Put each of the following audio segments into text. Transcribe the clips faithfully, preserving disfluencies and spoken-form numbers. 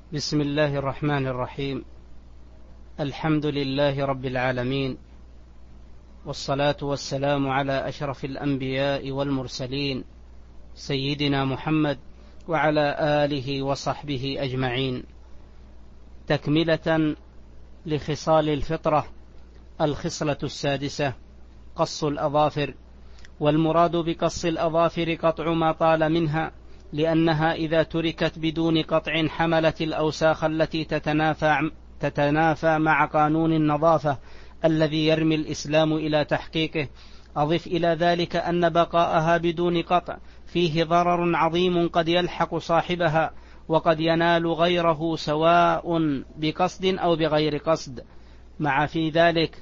بسم الله الرحمن الرحيم. الحمد لله رب العالمين، والصلاة والسلام على أشرف الأنبياء والمرسلين سيدنا محمد وعلى آله وصحبه أجمعين. تكملة لخصال الفطرة، الخصلة السادسة قص الأظافر. والمراد بقص الأظافر قطع ما طال منها، لأنها إذا تركت بدون قطع حملت الأوساخ التي تتنافى, تتنافى مع قانون النظافة الذي يرمي الإسلام إلى تحقيقه. أضف إلى ذلك أن بقاءها بدون قطع فيه ضرر عظيم قد يلحق صاحبها، وقد ينال غيره سواء بقصد أو بغير قصد، مع في ذلك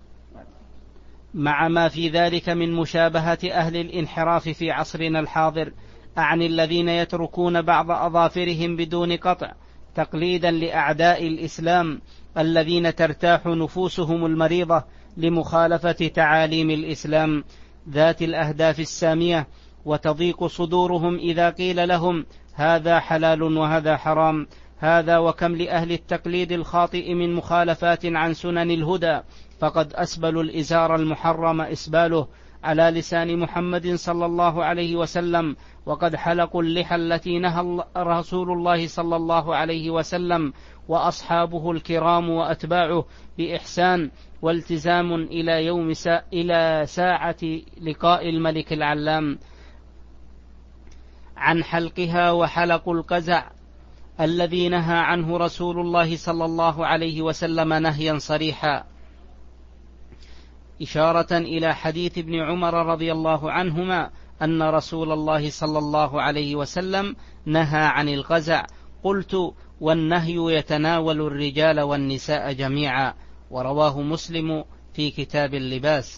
مع ما في ذلك من مشابهة أهل الانحراف في عصرنا الحاضر، أعني الذين يتركون بعض أظافرهم بدون قطع تقليدا لأعداء الإسلام الذين ترتاح نفوسهم المريضة لمخالفة تعاليم الإسلام ذات الأهداف السامية، وتضيق صدورهم إذا قيل لهم هذا حلال وهذا حرام. هذا وكم لأهل التقليد الخاطئ من مخالفات عن سنن الهدى، فقد أسبلوا الإزار المحرم إسباله على لسان محمد صلى الله عليه وسلم، وقد حلقوا اللحى التي نهى رسول الله صلى الله عليه وسلم وأصحابه الكرام وأتباعه بإحسان والتزام إلى يوم سا إلى ساعة لقاء الملك العلام عن حلقها، وحلقوا القزع الذي نهى عنه رسول الله صلى الله عليه وسلم نهيا صريحا، إشارة إلى حديث ابن عمر رضي الله عنهما أن رسول الله صلى الله عليه وسلم نهى عن القزع. قلت: والنهي يتناول الرجال والنساء جميعا، ورواه مسلم في كتاب اللباس.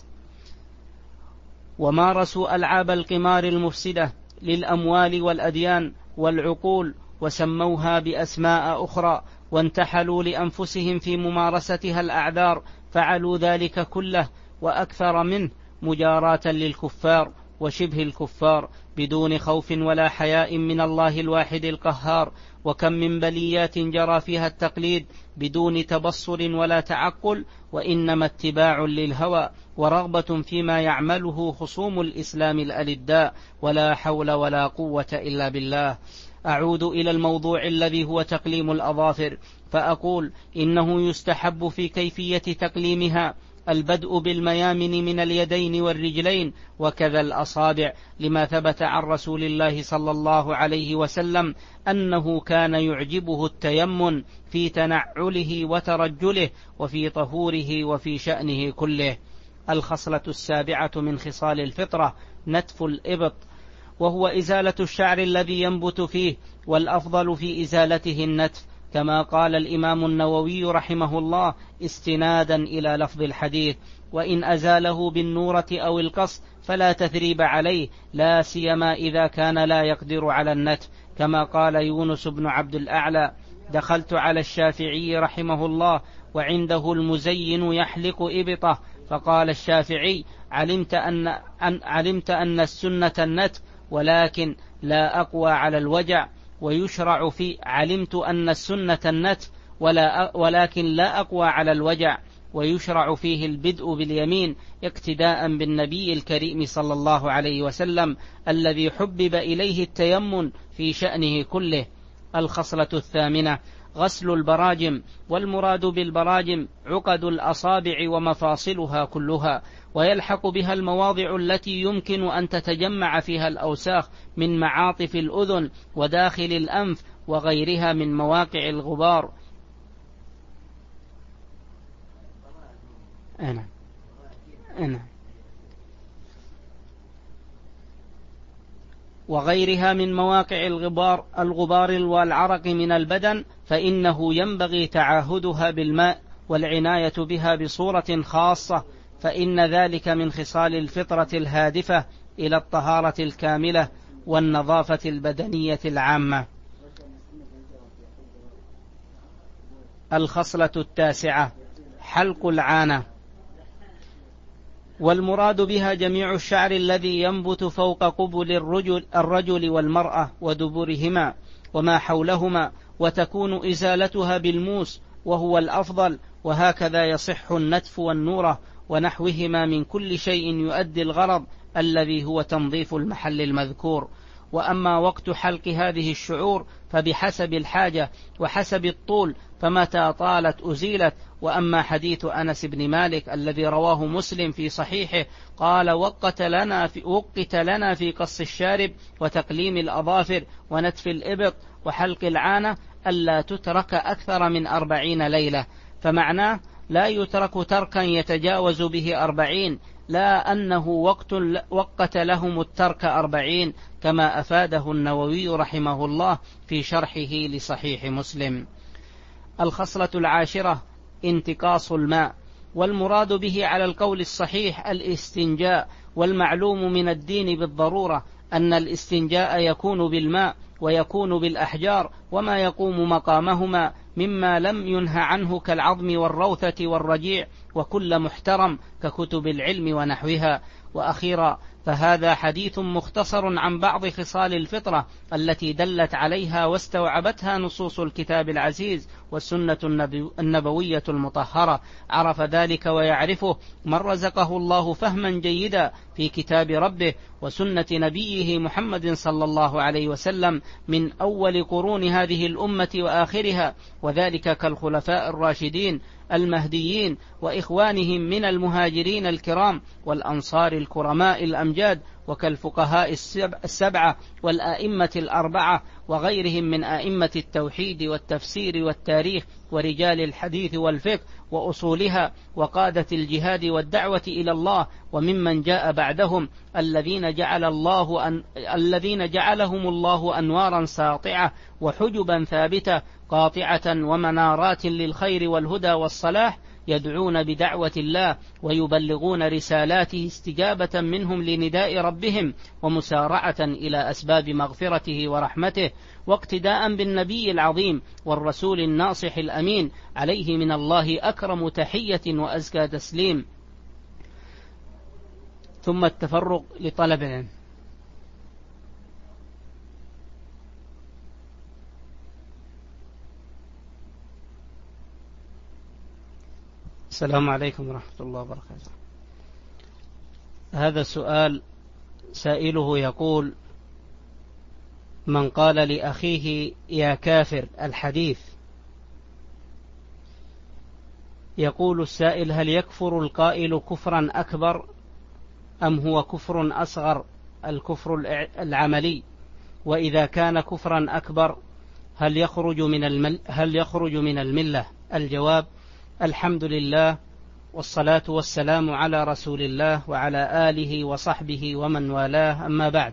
ومارسوا ألعاب القمار المفسدة للأموال والأديان والعقول، وسموها بأسماء أخرى، وانتحلوا لأنفسهم في ممارستها الأعذار، فعلوا ذلك كله وأكثر منه مجاراة للكفار وشبه الكفار بدون خوف ولا حياء من الله الواحد القهار. وكم من بليات جرى فيها التقليد بدون تبصر ولا تعقل، وإنما اتباع للهوى ورغبة فيما يعمله خصوم الإسلام الألداء، ولا حول ولا قوة إلا بالله. أعود إلى الموضوع الذي هو تقليم الأظافر، فأقول إنه يستحب في كيفية تقليمها البدء بالميامن من اليدين والرجلين وكذا الأصابع، لما ثبت عن رسول الله صلى الله عليه وسلم أنه كان يعجبه التيمن في تنعله وترجله وفي طهوره وفي شأنه كله. الخصلة السابعة من خصال الفطرة نتف الإبط، وهو إزالة الشعر الذي ينبت فيه، والأفضل في إزالته النتف، كما قال الإمام النووي رحمه الله استنادا إلى لفظ الحديث: وإن أزاله بالنورة أو القص فلا تثريب عليه، لا سيما إذا كان لا يقدر على النتف، كما قال يونس بن عبد الأعلى: دخلت على الشافعي رحمه الله وعنده المزين يحلق إبطه، فقال الشافعي: علمت أن, أن, علمت أن السنة النتف، ولكن لا أقوى على الوجع، ويشرع في علمت أن السنة النتف ولا ولكن لا أقوى على الوجع، ويشرع فيه البدء باليمين اقتداء بالنبي الكريم صلى الله عليه وسلم الذي حبب إليه التيمن في شأنه كله. الخصلة الثامنة غسل البراجم، والمراد بالبراجم عقد الأصابع ومفاصلها كلها، ويلحق بها المواضع التي يمكن أن تتجمع فيها الأوساخ من معاطف الأذن وداخل الأنف وغيرها من مواقع الغبار. أنا. أنا. وغيرها من مواقع الغبار الغبار والعرق من البدن، فإنه ينبغي تعاهدها بالماء والعناية بها بصورة خاصة، فإن ذلك من خصال الفطرة الهادفة إلى الطهارة الكاملة والنظافة البدنية العامة. الخصلة التاسعة حلق العانة، والمراد بها جميع الشعر الذي ينبت فوق قبل الرجل, الرجل والمرأة ودبرهما، وما حولهما، وتكون إزالتها بالموس وهو الأفضل، وهكذا يصح النتف والنورة ونحوهما من كل شيء يؤدي الغرض الذي هو تنظيف المحل المذكور. وأما وقت حلق هذه الشعور فبحسب الحاجة وحسب الطول، فمتى طالت أزيلت. وأما حديث أنس بن مالك الذي رواه مسلم في صحيحه قال وقت لنا في, وقت لنا في قص الشارب وتقليم الأظافر ونتف الإبط وحلق العانة ألا تترك أكثر من أربعين ليلة، فمعناه لا يترك تركا يتجاوز به أربعين، لا أنه وقت, وقت لهم الترك أربعين كما أفاده النووي رحمه الله في شرحه لصحيح مسلم. الخصلة العاشرة انتقاص الماء، والمراد به على القول الصحيح الاستنجاء، والمعلوم من الدين بالضرورة أن الاستنجاء يكون بالماء ويكون بالأحجار وما يقوم مقامهما مما لم ينه عنه كالعظم والروثة والرجيع وكل محترم ككتب العلم ونحوها. وأخيرا فهذا حديث مختصر عن بعض خصال الفطرة التي دلت عليها واستوعبتها نصوص الكتاب العزيز والسنة النبوية المطهرة، عرف ذلك ويعرفه من رزقه الله فهما جيدا في كتاب ربه وسنة نبيه محمد صلى الله عليه وسلم من أول قرون هذه الأمة وآخرها، وذلك كالخلفاء الراشدين المهديين وإخوانهم من المهاجرين الكرام والأنصار الكرماء الأمجاد، وكالفقهاء السبعة والآئمة الأربعة وغيرهم من آئمة التوحيد والتفسير والتاريخ ورجال الحديث والفقه وأصولها وقادة الجهاد والدعوة إلى الله، وممن جاء بعدهم الذين جعل الله أن الذين جعلهم الله أنوارا ساطعة وحجبا ثابتة قاطعة ومنارات للخير والهدى والصلاح، يدعون بدعوة الله ويبلغون رسالاته استجابة منهم لنداء ربهم ومسارعة إلى أسباب مغفرته ورحمته، واقتداء بالنبي العظيم والرسول الناصح الأمين عليه من الله أكرم تحية وأزكى تسليم. ثم التفرق لطلب العلم. السلام عليكم ورحمة الله وبركاته. هذا السؤال سائله يقول: من قال لأخيه يا كافر الحديث، يقول السائل: هل يكفر القائل كفرا أكبر أم هو كفر أصغر الكفر العملي؟ وإذا كان كفرا أكبر هل يخرج من المل هل يخرج من الملة؟ الجواب: الحمد لله والصلاة والسلام على رسول الله وعلى آله وصحبه ومن والاه، أما بعد.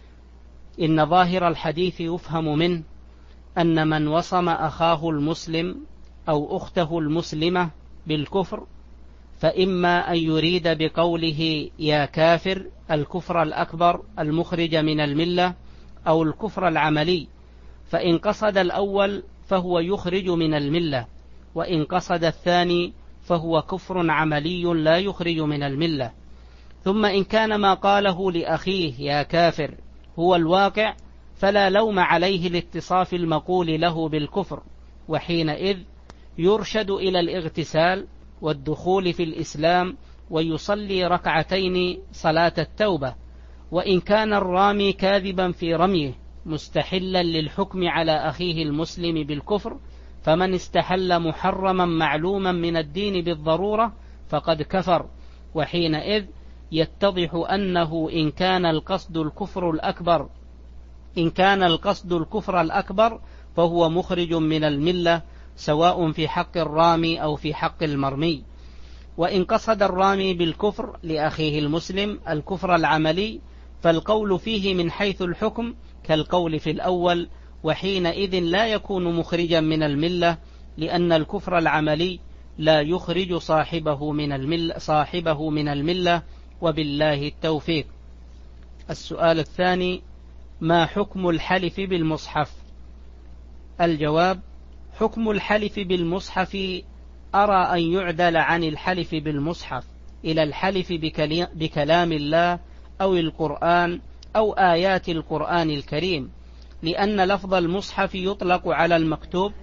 إن ظاهر الحديث يفهم منه أن من وصم أخاه المسلم أو أخته المسلمة بالكفر فإما أن يريد بقوله يا كافر الكفر الأكبر المخرج من الملة أو الكفر العملي، فإن قصد الأول فهو يخرج من الملة، وإن قصد الثاني فهو كفر عملي لا يخرج من الملة. ثم إن كان ما قاله لأخيه يا كافر هو الواقع فلا لوم عليه لاتصاف المقول له بالكفر، وحينئذ يرشد إلى الاغتسال والدخول في الإسلام ويصلي ركعتين صلاة التوبة. وإن كان الرامي كاذبا في رميه مستحلا للحكم على أخيه المسلم بالكفر، فمن استحل محرما معلوما من الدين بالضرورة فقد كفر، وحينئذ يتضح أنه إن كان القصد الكفر الأكبر إن كان القصد الكفر الأكبر فهو مخرج من الملة، سواء في حق الرامي أو في حق المرمي. وإن قصد الرامي بالكفر لأخيه المسلم الكفر العملي فالقول فيه من حيث الحكم كالقول في الأول، وحينئذ لا يكون مخرجا من الملة، لأن الكفر العملي لا يخرج صاحبه من الملة, صاحبه من الملة وبالله التوفيق. السؤال الثاني: ما حكم الحلف بالمصحف؟ الجواب: حكم الحلف بالمصحف أرى أن يعدل عن الحلف بالمصحف إلى الحلف بكلام الله أو القرآن أو آيات القرآن الكريم، لأن لفظ المصحف يطلق على المكتوب،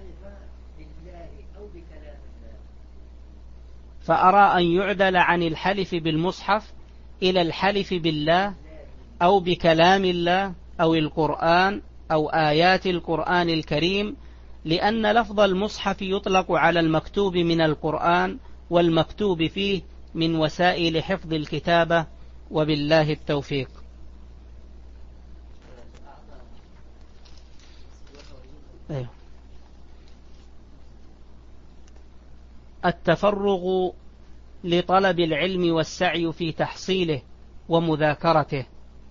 فأرى أن يعدل عن الحلف بالمصحف إلى الحلف بالله أو بكلام الله أو القرآن أو آيات القرآن الكريم، لأن لفظ المصحف يطلق على المكتوب من القرآن والمكتوب فيه من وسائل حفظ الكتابة، وبالله التوفيق. التفرغ لطلب العلم والسعي في تحصيله ومذاكرته.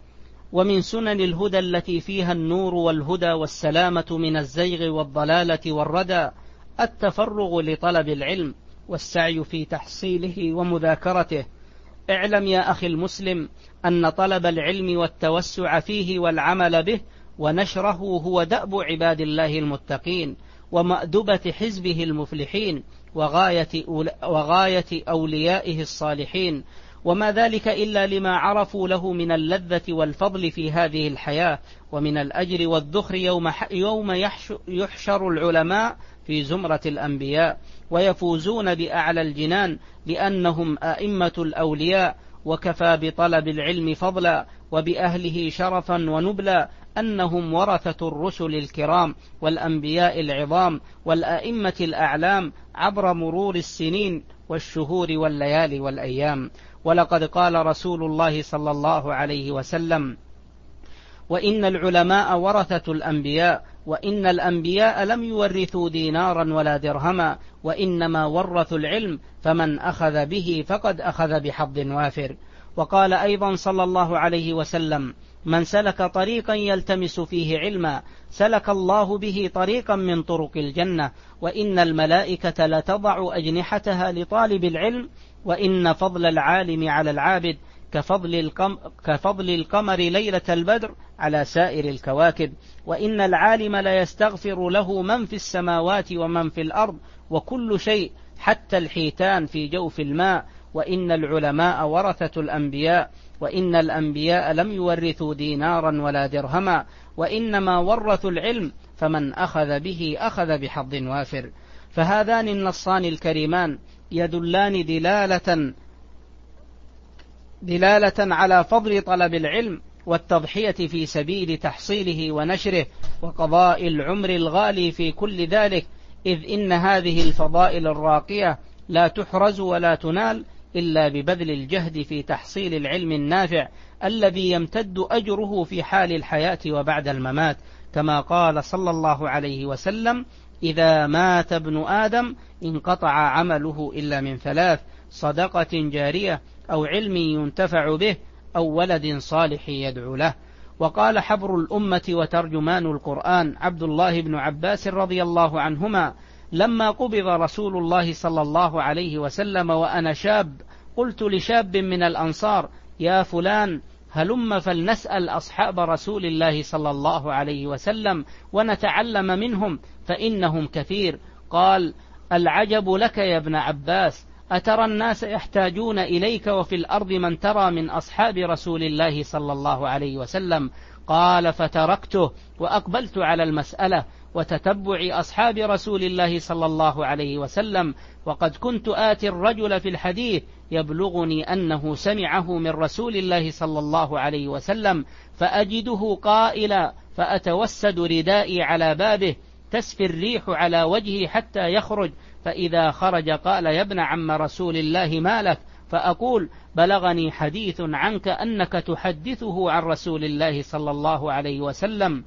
ومن سنن الهدى التي فيها النور والهدى والسلامة من الزيغ والضلالة والردى التفرغ لطلب العلم والسعي في تحصيله ومذاكرته. اعلم يا أخي المسلم أن طلب العلم والتوسع فيه والعمل به ونشره هو دأب عباد الله المتقين ومأدبة حزبه المفلحين وغاية, وغاية أوليائه الصالحين، وما ذلك إلا لما عرفوا له من اللذة والفضل في هذه الحياة ومن الأجر والذخر يوم, يوم يحشر العلماء في زمرة الأنبياء ويفوزون بأعلى الجنان لأنهم أئمة الأولياء. وكفى بطلب العلم فضلا وبأهله شرفا ونبلا أنهم ورثة الرسل الكرام والأنبياء العظام والأئمة الأعلام عبر مرور السنين والشهور والليالي والأيام. ولقد قال رسول الله صلى الله عليه وسلم: وإن العلماء ورثة الأنبياء، وإن الأنبياء لم يورثوا دينارا ولا درهما، وإنما ورثوا العلم، فمن أخذ به فقد أخذ بحظ وافر. وقال أيضا صلى الله عليه وسلم: من سلك طريقا يلتمس فيه علما سلك الله به طريقا من طرق الجنة، وإن الملائكة لتضع أجنحتها لطالب العلم، وإن فضل العالم على العابد كفضل, القم كفضل القمر ليلة البدر على سائر الكواكب، وإن العالم لا يستغفر له من في السماوات ومن في الأرض وكل شيء حتى الحيتان في جوف الماء، وإن العلماء ورثة الأنبياء، وإن الأنبياء لم يورثوا دينارا ولا درهما، وإنما ورثوا العلم، فمن أخذ به أخذ بحظ وافر. فهذان النصان الكريمان يدلان دلالة دلالة على فضل طلب العلم والتضحية في سبيل تحصيله ونشره وقضاء العمر الغالي في كل ذلك، إذ إن هذه الفضائل الراقية لا تحرز ولا تنال إلا ببذل الجهد في تحصيل العلم النافع الذي يمتد أجره في حال الحياة وبعد الممات، كما قال صلى الله عليه وسلم: إذا مات ابن آدم انقطع عمله إلا من ثلاث: صدقة جارية أو علم ينتفع به أو ولد صالح يدعو له. وقال حبر الأمة وترجمان القرآن عبد الله بن عباس رضي الله عنهما: لما قبض رسول الله صلى الله عليه وسلم وأنا شاب، قلت لشاب من الأنصار: يا فلان هلم فلنسأل أصحاب رسول الله صلى الله عليه وسلم ونتعلم منهم فإنهم كثير. قال: العجب لك يا ابن عباس، أترى الناس يحتاجون إليك وفي الأرض من ترى من أصحاب رسول الله صلى الله عليه وسلم؟ قال: فتركته وأقبلت على المسألة وتتبع أصحاب رسول الله صلى الله عليه وسلم، وقد كنت آتي الرجل في الحديث يبلغني أنه سمعه من رسول الله صلى الله عليه وسلم، فأجده قائلا فأتوسد ردائي على بابه تسفي الريح على وجهه حتى يخرج، فإذا خرج قال: يا ابن عم رسول الله ما لك؟ فأقول: بلغني حديث عنك أنك تحدثه عن رسول الله صلى الله عليه وسلم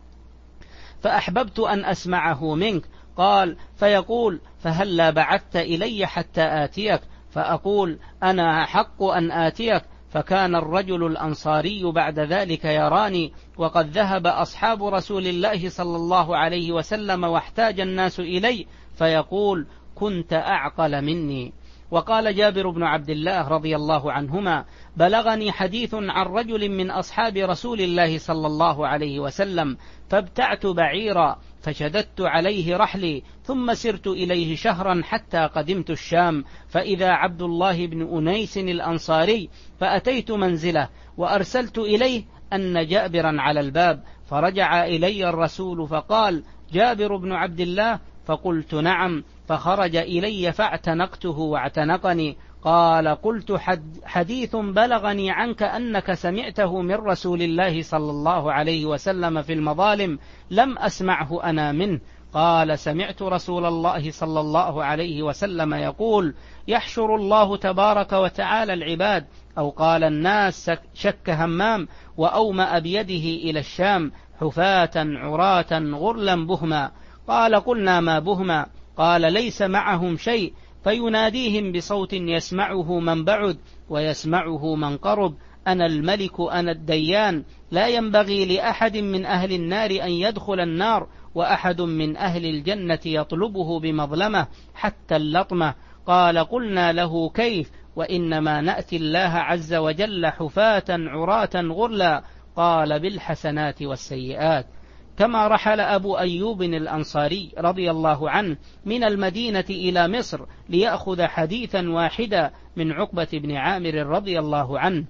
فأحببت أن أسمعه منك. قال: فيقول: فهلا بعثت إلي حتى آتيك؟ فأقول: أنا أحق أن آتيك. فكان الرجل الأنصاري بعد ذلك يراني وقد ذهب أصحاب رسول الله صلى الله عليه وسلم واحتاج الناس إلي، فيقول: كنت أعقل مني. وقال جابر بن عبد الله رضي الله عنهما: بلغني حديث عن رجل من أصحاب رسول الله صلى الله عليه وسلم، فابتعت بعيرا فشددت عليه رحلي، ثم سرت إليه شهرا حتى قدمت الشام، فإذا عبد الله بن أنيس الأنصاري، فأتيت منزله وأرسلت إليه أن جابرا على الباب، فرجع إلي الرسول فقال: جابر بن عبد الله؟ فقلت: نعم. فخرج إلي فاعتنقته واعتنقني. قال: قلت: حديث بلغني عنك أنك سمعته من رسول الله صلى الله عليه وسلم في المظالم لم أسمعه أنا منه. قال: سمعت رسول الله صلى الله عليه وسلم يقول: يحشر الله تبارك وتعالى العباد، أو قال الناس، شك همام وأومأ بيده إلى الشام، حفاة عراة غرلا بهما. قال: قلنا: ما بهما؟ قال: ليس معهم شيء، فيناديهم بصوت يسمعه من بعد ويسمعه من قرب: أنا الملك أنا الديان، لا ينبغي لأحد من أهل النار أن يدخل النار، وأحد من أهل الجنة يطلبه بمظلمة حتى اللطمة. قال: قلنا له: كيف؟ وإنما نأتي الله عز وجل حفاة عراة غرلا. قال: بالحسنات والسيئات. كما رحل أبو أيوب الأنصاري رضي الله عنه من المدينة إلى مصر ليأخذ حديثا واحدا من عقبة بن عامر رضي الله عنه،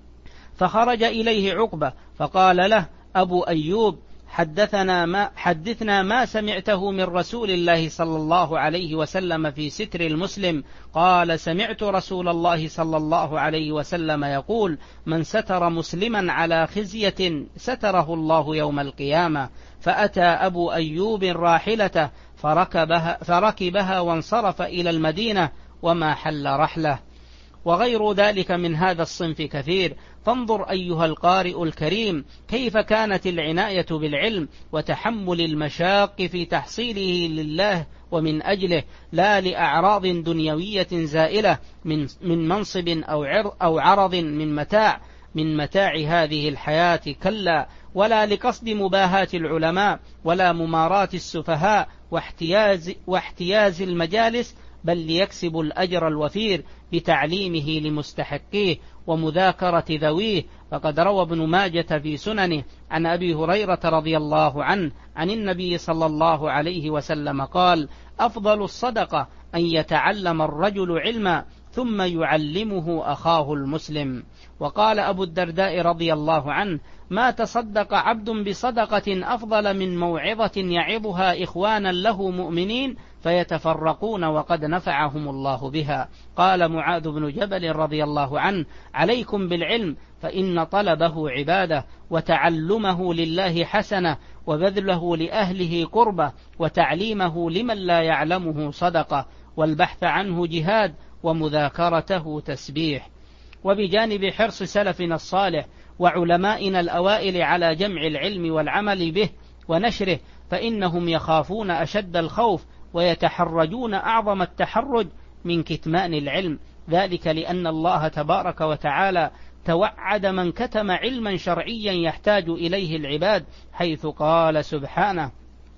فخرج إليه عقبة فقال له أبو أيوب: حدثنا ما حدثنا ما سمعته من رسول الله صلى الله عليه وسلم في ستر المسلم. قال: سمعت رسول الله صلى الله عليه وسلم يقول: من ستر مسلما على خزية ستره الله يوم القيامة. فأتى أبو أيوب راحلته فركبها, فركبها وانصرف إلى المدينة وما حل رحله. وغير ذلك من هذا الصنف كثير. فانظر أيها القارئ الكريم كيف كانت العناية بالعلم وتحمل المشاق في تحصيله لله ومن أجله، لا لأعراض دنيوية زائلة من من منصب أو عرض من متاع من متاع هذه الحياة، كلا، ولا لقصد مباهاة العلماء ولا مماراة السفهاء واحتياز, واحتياز المجالس، بل ليكسب الأجر الوفير بتعليمه لمستحقيه ومذاكرة ذويه. فقد روى ابن ماجة في سننه عن أبي هريرة رضي الله عنه عن النبي صلى الله عليه وسلم قال: أفضل الصدقة أن يتعلم الرجل علما ثم يعلمه أخاه المسلم. وقال أبو الدرداء رضي الله عنه: ما تصدق عبد بصدقة أفضل من موعظة يعظها إخوانا له مؤمنين فيتفرقون وقد نفعهم الله بها. قال معاذ بن جبل رضي الله عنه: عليكم بالعلم فإن طلبه عبادة، وتعلمه لله حسنة، وبذله لأهله قربة، وتعليمه لمن لا يعلمه صدقة، والبحث عنه جهاد، ومذاكرته تسبيح. وبجانب حرص سلفنا الصالح وعلمائنا الأوائل على جمع العلم والعمل به ونشره، فإنهم يخافون أشد الخوف ويتحرجون أعظم التحرج من كتمان العلم، ذلك لأن الله تبارك وتعالى توعد من كتم علما شرعيا يحتاج إليه العباد، حيث قال سبحانه: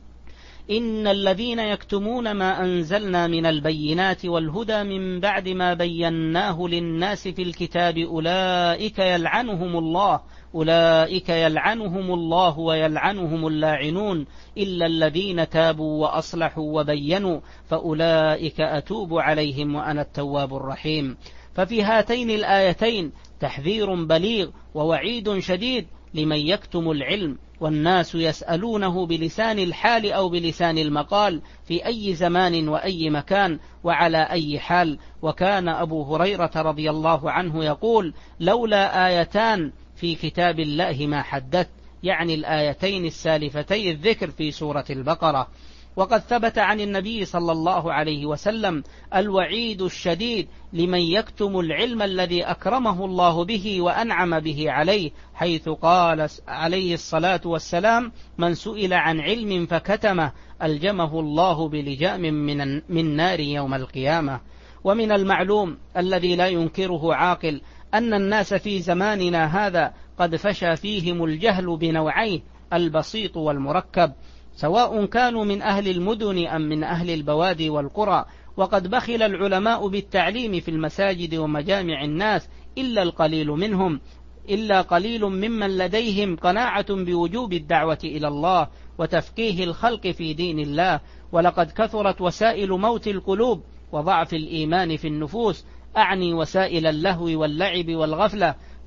إن الذين يكتمون ما أنزلنا من البينات والهدى من بعد ما بيناه للناس في الكتاب أولئك يلعنهم الله أولئك يلعنهم الله ويلعنهم اللاعنون إلا الذين تابوا وأصلحوا وبينوا فأولئك أتوب عليهم وأنا التواب الرحيم. ففي هاتين الآيتين تحذير بليغ ووعيد شديد لمن يكتم العلم، والناس يسألونه بلسان الحال أو بلسان المقال في أي زمان وأي مكان وعلى أي حال. وكان أبو هريرة رضي الله عنه يقول: لولا آيتان في كتاب الله ما حدثت، يعني الآيتين السالفتي الذكر في سورة البقرة. وقد ثبت عن النبي صلى الله عليه وسلم الوعيد الشديد لمن يكتم العلم الذي أكرمه الله به وأنعم به عليه، حيث قال عليه الصلاة والسلام: من سئل عن علم فكتمه ألجمه الله بلجام من, من نار يوم القيامة. ومن المعلوم الذي لا ينكره عاقل أن الناس في زماننا هذا قد فشى فيهم الجهل بنوعيه، البسيط والمركب، سواء كانوا من أهل المدن أم من أهل البوادي والقرى. وقد بخل العلماء بالتعليم في المساجد ومجامع الناس إلا القليل منهم إلا قليل ممن لديهم قناعة بوجوب الدعوة إلى الله وتفقيه الخلق في دين الله. ولقد كثرت وسائل موت القلوب وضعف الإيمان في النفوس، أعني وسائل اللهو واللعب والغفلة،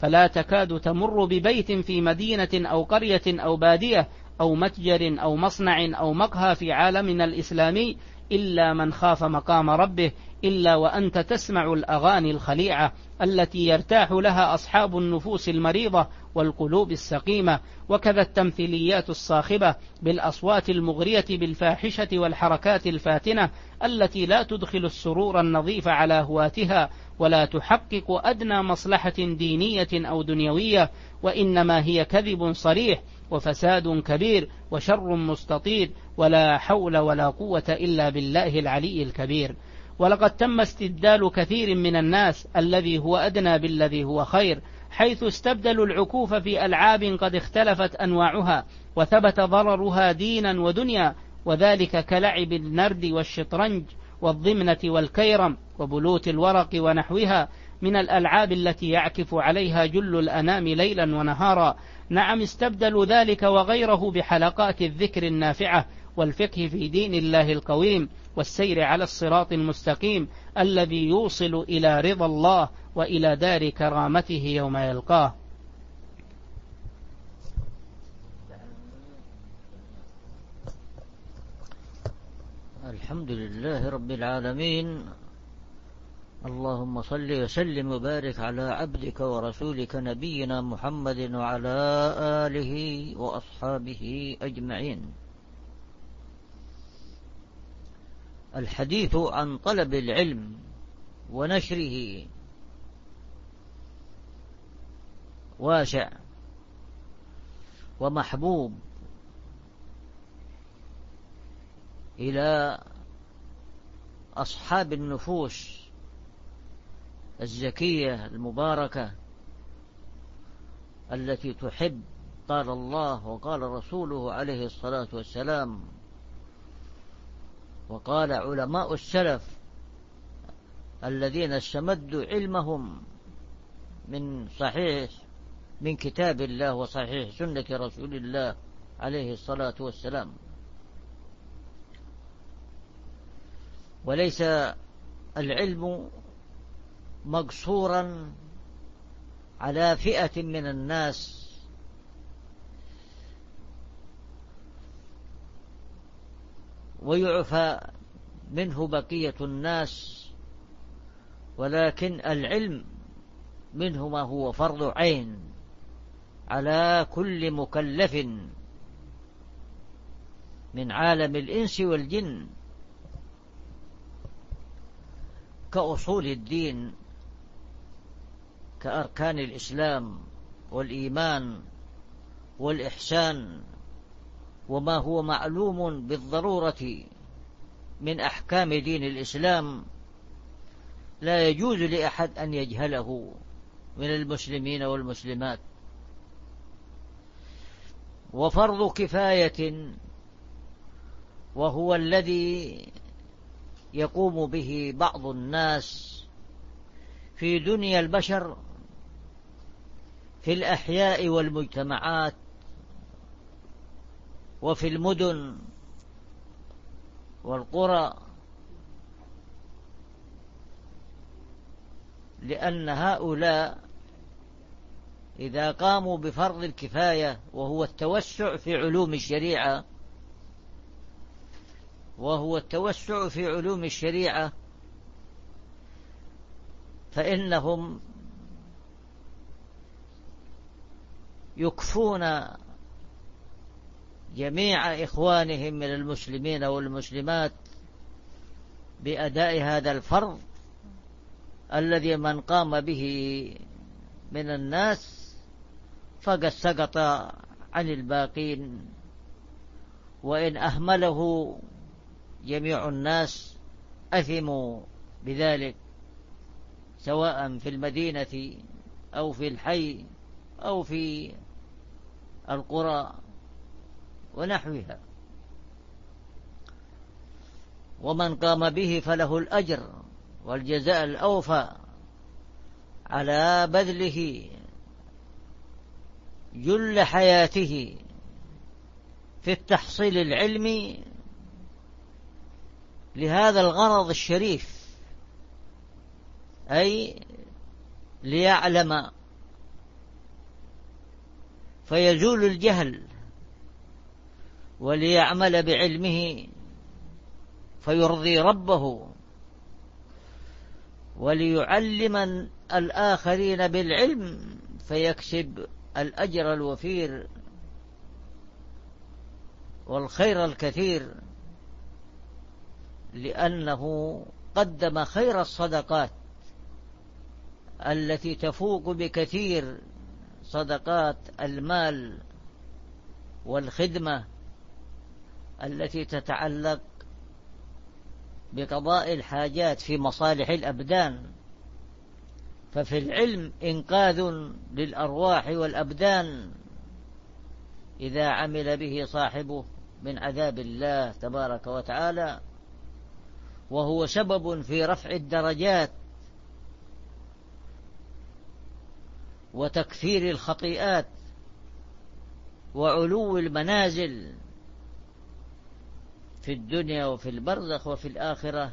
فلا تكاد تمر ببيت في مدينة أو قرية أو بادية أو متجر أو مصنع أو مقهى في عالمنا الإسلامي إلا من خاف مقام ربه، إلا وأنت تسمع الأغاني الخليعة التي يرتاح لها أصحاب النفوس المريضة والقلوب السقيمة، وكذا التمثيليات الصاخبة بالأصوات المغرية بالفاحشة والحركات الفاتنة التي لا تدخل السرور النظيف على هواتها ولا تحقق أدنى مصلحة دينية أو دنيوية، وإنما هي كذب صريح وفساد كبير وشر مستطير، ولا حول ولا قوة إلا بالله العلي الكبير. ولقد تم استبدال كثير من الناس الذي هو أدنى بالذي هو خير، حيث استبدلوا العكوف في ألعاب قد اختلفت أنواعها وثبت ضررها دينا ودنيا، وذلك كلعب النرد والشطرنج والضمنة والكيرم وبلوت الورق ونحوها من الألعاب التي يعكف عليها جل الأنام ليلا ونهارا. نعم، استبدلوا ذلك وغيره بحلقات الذكر النافعة والفقه في دين الله القويم والسير على الصراط المستقيم الذي يوصل إلى رضا الله وإلى دار كرامته يوم يلقاه. الحمد لله رب العالمين، اللهم صل وسلم وبارك على عبدك ورسولك نبينا محمد وعلى آله وأصحابه أجمعين. الحديث عن طلب العلم ونشره واسع ومحبوب إلى أصحاب النفوس الزكية المباركة التي تحب قال الله وقال رسوله عليه الصلاة والسلام، وقال علماء السلف الذين استمدوا علمهم من صحيح من كتاب الله وصحيح سنة رسول الله عليه الصلاة والسلام. وليس العلم مقصورا على فئة من الناس، ويعفى منه بقية الناس، ولكن العلم منه ما هو فرض عين على كل مكلف من عالم الإنس والجن، كأصول الدين، كأركان الإسلام والإيمان والإحسان، وما هو معلوم بالضرورة من أحكام دين الإسلام لا يجوز لأحد أن يجهله من المسلمين والمسلمات. وفرض كفاية وهو الذي يقوم به بعض الناس في دنيا البشر في الأحياء والمجتمعات وفي المدن والقرى، لأن هؤلاء إذا قاموا بفرض الكفاية وهو التوسع في علوم الشريعة وهو التوسع في علوم الشريعة فإنهم يكفون جميع إخوانهم من المسلمين والمسلمات بأداء هذا الفرض الذي من قام به من الناس فقد سقط عن الباقين، وإن أهمله جميع الناس أثموا بذلك، سواء في المدينة أو في الحي أو في القرى ونحوها. ومن قام به فله الأجر والجزاء الأوفى على بذله جل حياته في التحصيل العلمي لهذا الغرض الشريف، أي ليعلم فيزول الجهل، وليعمل بعلمه فيرضي ربه، وليعلم الآخرين بالعلم فيكسب الأجر الوفير والخير الكثير، لأنه قدم خير الصدقات التي تفوق بكثير صدقات المال والخدمة التي تتعلق بقضاء الحاجات في مصالح الأبدان. ففي العلم إنقاذ للأرواح والأبدان إذا عمل به صاحبه من عذاب الله تبارك وتعالى، وهو سبب في رفع الدرجات وتكفير الخطيئات وعلو المنازل في الدنيا وفي البرزخ وفي الآخرة.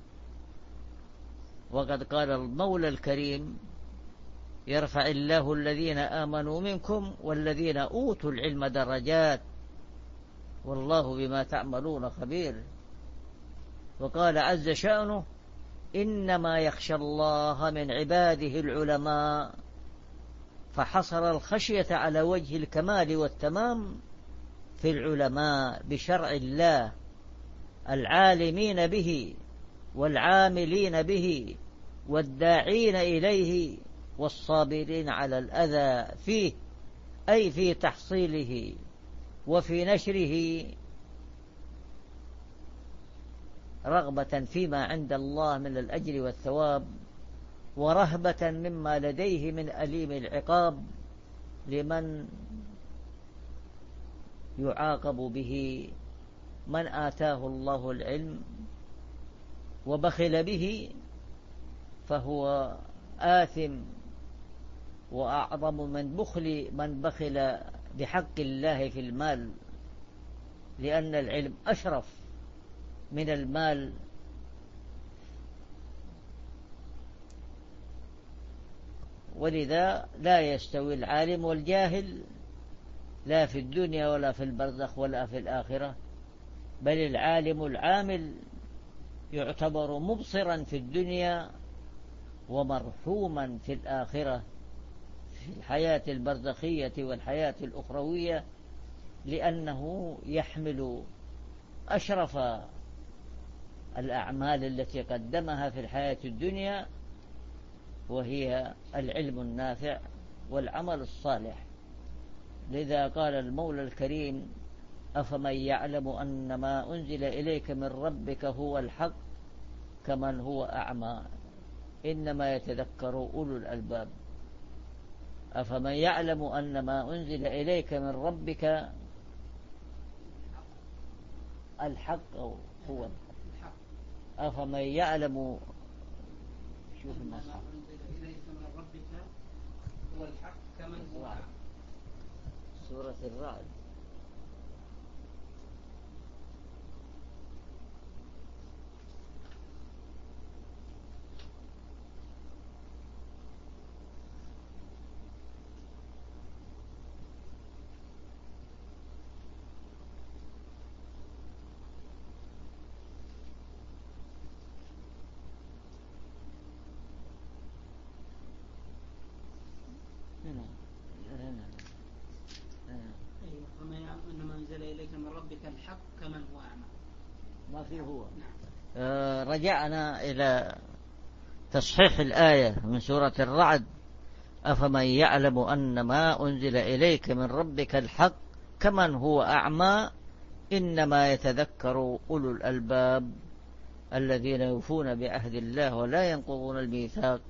وقد قال المولى الكريم: يرفع الله الذين آمنوا منكم والذين أوتوا العلم درجات والله بما تعملون خبير. وقال عز شأنه: إنما يخشى الله من عباده العلماء، فحصر الخشية على وجه الكمال والتمام في العلماء بشرع الله العالمين به والعاملين به والداعين إليه والصابرين على الأذى فيه، أي في تحصيله وفي نشره، رغبة فيما عند الله من الأجر والثواب، ورهبة مما لديه من أليم العقاب لمن يعاقب به من آتاه الله العلم وبخل به، فهو آثم، وأعظم من بخل من بخل بحق الله في المال، لأن العلم أشرف من المال. ولذا لا يستوي العالم والجاهل لا في الدنيا ولا في البرزخ ولا في الآخرة، بل العالم العامل يعتبر مبصرا في الدنيا ومرحوما في الآخرة في الحياة البرزخية والحياة الأخروية، لأنه يحمل أشرف الأعمال التي قدمها في الحياة الدنيا، وهي العلم النافع والعمل الصالح. لذا قال المولى الكريم: أفمن يعلم أن ما أنزل إليك من ربك هو الحق كمن هو أعمى إنما يتذكر أولو الألباب. أفمن يعلم أن ما أنزل إليك من ربك الحق أو هو الحق. أفمن يعلم شوف النص إليك من ربك هو الحق كمن هو أعمى. سورة الرعد. الحق كمن هو أعمى ما فيه هو. آه رجعنا إلى تصحيح الآية من سورة الرعد: أفمن يعلم أن ما أنزل إليك من ربك الحق كمن هو أعمى إنما يتذكر أولو الألباب الذين يوفون بعهد الله ولا ينقضون الميثاق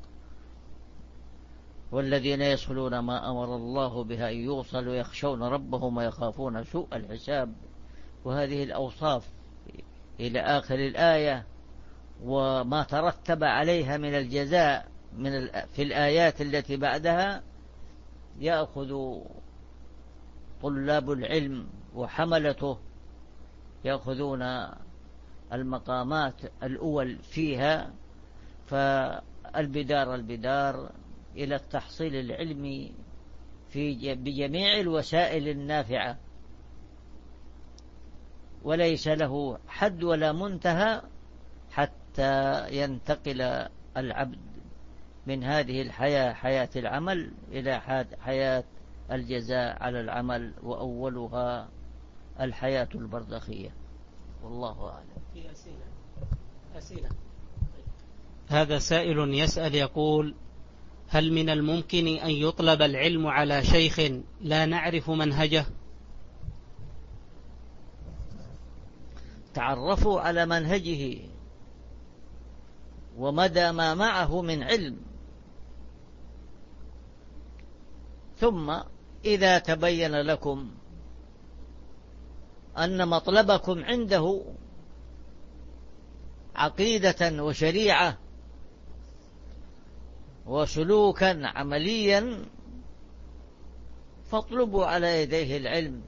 والذين يصلون ما أمر الله بها أن يوصل ويخشون ربهم ويخافون سوء الحساب. وهذه الأوصاف إلى آخر الآية وما ترتب عليها من الجزاء من في الآيات التي بعدها يأخذ طلاب العلم وحملته يأخذون المقامات الأول فيها، فالبدار البدار إلى التحصيل العلمي في بجميع الوسائل النافعة، وليس له حد ولا منتهى حتى ينتقل العبد من هذه الحياة، حياة العمل، إلى حياة الجزاء على العمل، وأولها الحياة البرزخية. والله أعلم. في أسئلة أسئلة هذا سائل يسأل يقول: هل من الممكن أن يطلب العلم على شيخ لا نعرف منهجه؟ تعرفوا على منهجه ومدى ما معه من علم، ثم إذا تبين لكم أن مطلبكم عنده عقيدة وشريعة وسلوكا عمليا، فاطلبوا على يديه العلم،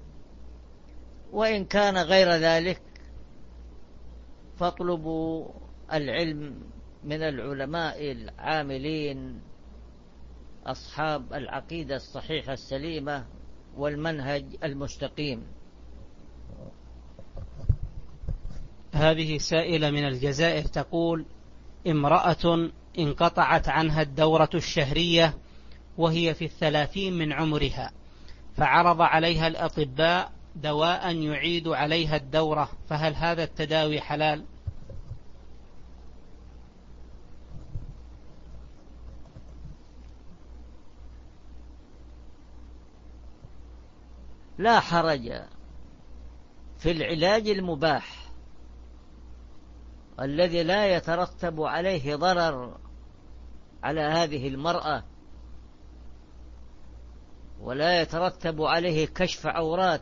وإن كان غير ذلك فاطلبوا العلم من العلماء العاملين أصحاب العقيدة الصحيحة السليمة والمنهج المستقيم. هذه سائلة من الجزائر تقول: امرأة انقطعت عنها الدورة الشهرية وهي في الثلاثين من عمرها، فعرض عليها الأطباء دواء يعيد عليها الدورة، فهل هذا التداوي حلال؟ لا حرج في العلاج المباح الذي لا يترتب عليه ضرر على هذه المرأة ولا يترتب عليه كشف عورات،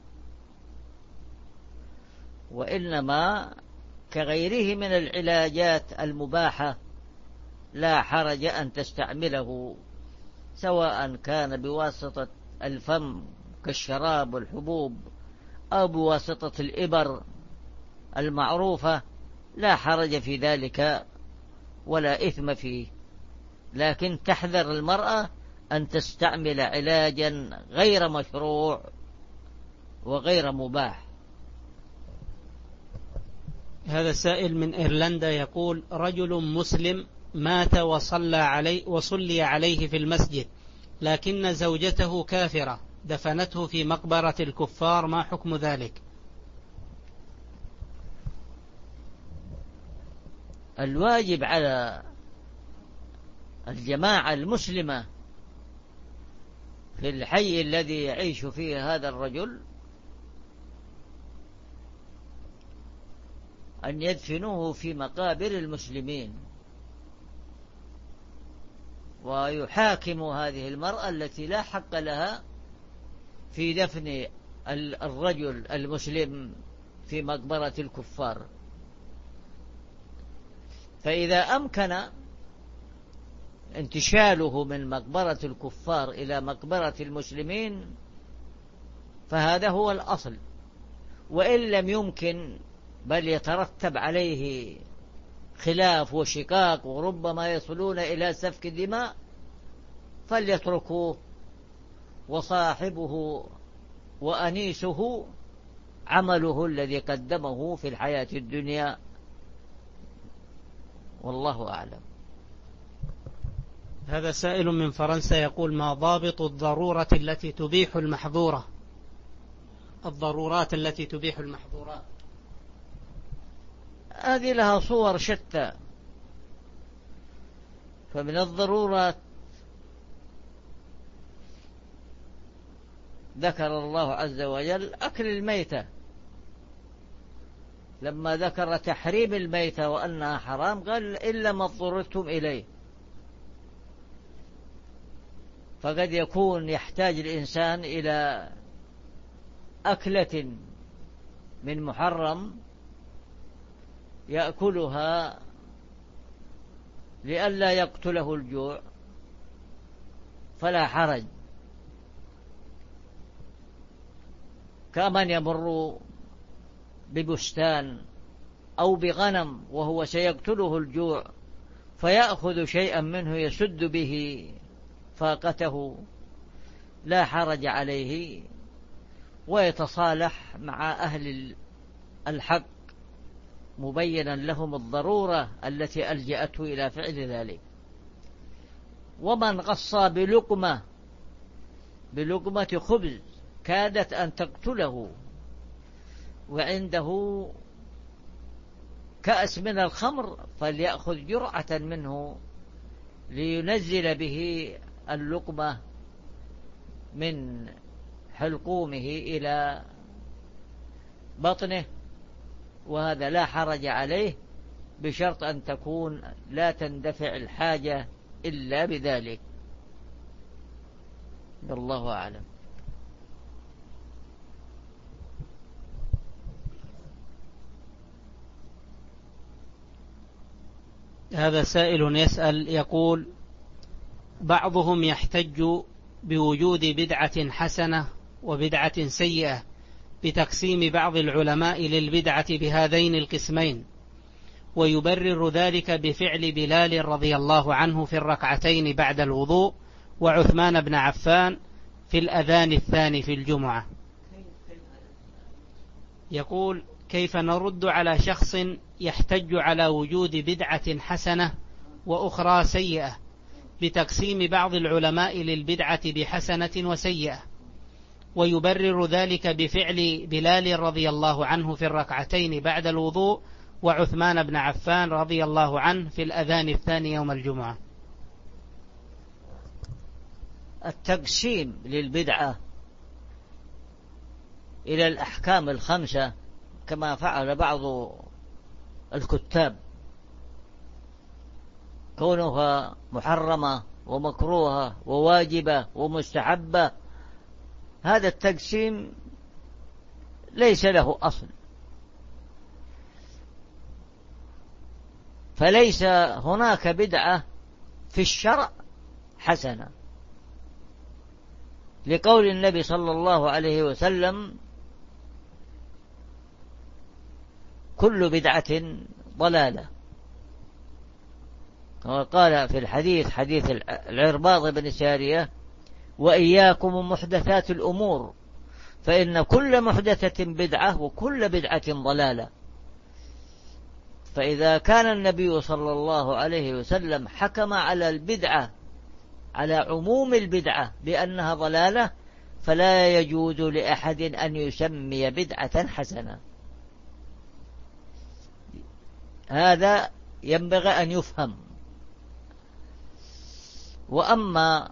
وإنما كغيره من العلاجات المباحة لا حرج أن تستعمله، سواء كان بواسطة الفم كالشراب والحبوب أو بواسطة الإبر المعروفة، لا حرج في ذلك ولا إثم فيه، لكن تحذر المرأة أن تستعمل علاجا غير مشروع وغير مباح. هذا سائل من إيرلندا يقول: رجل مسلم مات وصلى عليه وصلي عليه في المسجد، لكن زوجته كافرة دفنته في مقبرة الكفار، ما حكم ذلك؟ الواجب على الجماعة المسلمة في الحي الذي يعيش فيه هذا الرجل أن يدفنوه في مقابر المسلمين، ويحاكموا هذه المرأة التي لا حق لها في دفن الرجل المسلم في مقبرة الكفار. فإذا أمكن انتشاله من مقبرة الكفار إلى مقبرة المسلمين فهذا هو الأصل، وإن لم يمكن بل يترتب عليه خلاف وشقاق وربما يصلون إلى سفك الدماء فليتركوه، وصاحبه وأنيسه عمله الذي قدمه في الحياة الدنيا، والله أعلم. هذا سائل من فرنسا يقول: ما ضابط الضرورة التي تبيح المحظورة؟ الضرورات التي تبيح المحظورات هذه لها صور شتى، فمن الضرورات ذكر الله عز وجل أكل الميتة، لما ذكر تحريم الميتة وأنها حرام قال: إلا ما اضطررتم إليه. فقد يكون يحتاج الإنسان إلى أكلة من محرم يأكلها لئلا يقتله الجوع، فلا حرج، كمن يمر ببستان أو بغنم وهو سيقتله الجوع فيأخذ شيئا منه يسد به فاقته، لا حرج عليه، ويتصالح مع أهل الحق مبينا لهم الضرورة التي ألجأته إلى فعل ذلك. ومن غصى بلقمة بلقمة خبز كادت أن تقتله وعنده كأس من الخمر فليأخذ جرعة منه لينزل به اللقمة من حلقومه إلى بطنه، وهذا لا حرج عليه بشرط أن تكون لا تندفع الحاجة إلا بذلك. والله أعلم. هذا سائل يسأل يقول: بعضهم يحتج بوجود بدعة حسنة وبدعة سيئة بتقسيم بعض العلماء للبدعة بهذين القسمين، ويبرر ذلك بفعل بلال رضي الله عنه في الركعتين بعد الوضوء، وعثمان بن عفان في الأذان الثاني في الجمعة. يقول: كيف نرد على شخص يحتج على وجود بدعة حسنة وأخرى سيئة بتقسيم بعض العلماء للبدعة بحسنة وسيئة، ويبرر ذلك بفعل بلال رضي الله عنه في الركعتين بعد الوضوء، وعثمان بن عفان رضي الله عنه في الأذان الثاني يوم الجمعة؟ التقسيم للبدعة إلى الأحكام الخمسة كما فعل بعض الكتاب، كونها محرمة ومكروهة وواجبة ومستحبة، هذا التقسيم ليس له أصل، فليس هناك بدعة في الشرع حسنة، لقول النبي صلى الله عليه وسلم: كل بدعة ضلالة. وقال في الحديث حديث العرباض بن سارية: وإياكم محدثات الأمور فإن كل محدثة بدعة وكل بدعة ضلالة. فإذا كان النبي صلى الله عليه وسلم حكم على البدعة على عموم البدعة بأنها ضلالة، فلا يجوز لأحد أن يسمي بدعة حسنة. هذا ينبغي أن يفهم. وأما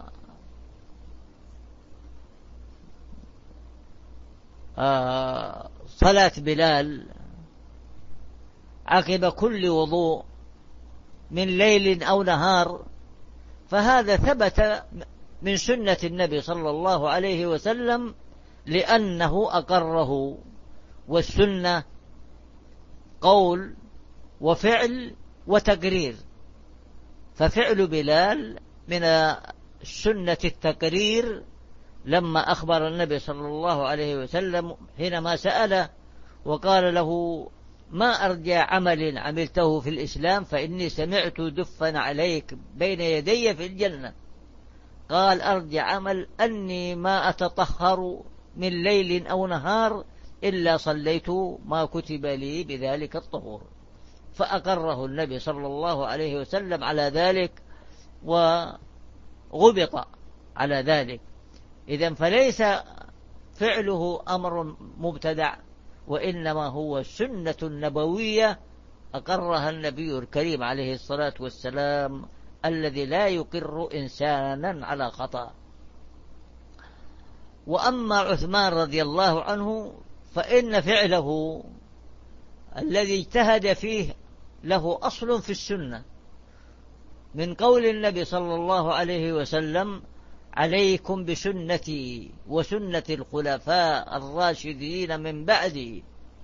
آه صلاة بلال عقب كل وضوء من ليل أو نهار، فهذا ثبت من سنة النبي صلى الله عليه وسلم لأنه أقره، والسنة قول وفعل وتقرير، ففعل بلال من سنة التقرير لما أخبر النبي صلى الله عليه وسلم حينما سأله وقال له: ما أرجى عمل عملته في الإسلام فإني سمعت دفا عليك بين يدي في الجنة. قال: أرجى عمل أني ما أتطهر من ليل أو نهار إلا صليت ما كتب لي بذلك الطهور. فأقره النبي صلى الله عليه وسلم على ذلك وغبط على ذلك. إذن فليس فعله أمر مبتدع، وإنما هو سنة نبوية أقرها النبي الكريم عليه الصلاة والسلام، الذي لا يقر إنسانا على خطأ. وأما عثمان رضي الله عنه فإن فعله الذي اجتهد فيه له أصل في السنة، من قول النبي صلى الله عليه وسلم: عليكم بسنتي وسنة الخلفاء الراشدين من بعدي،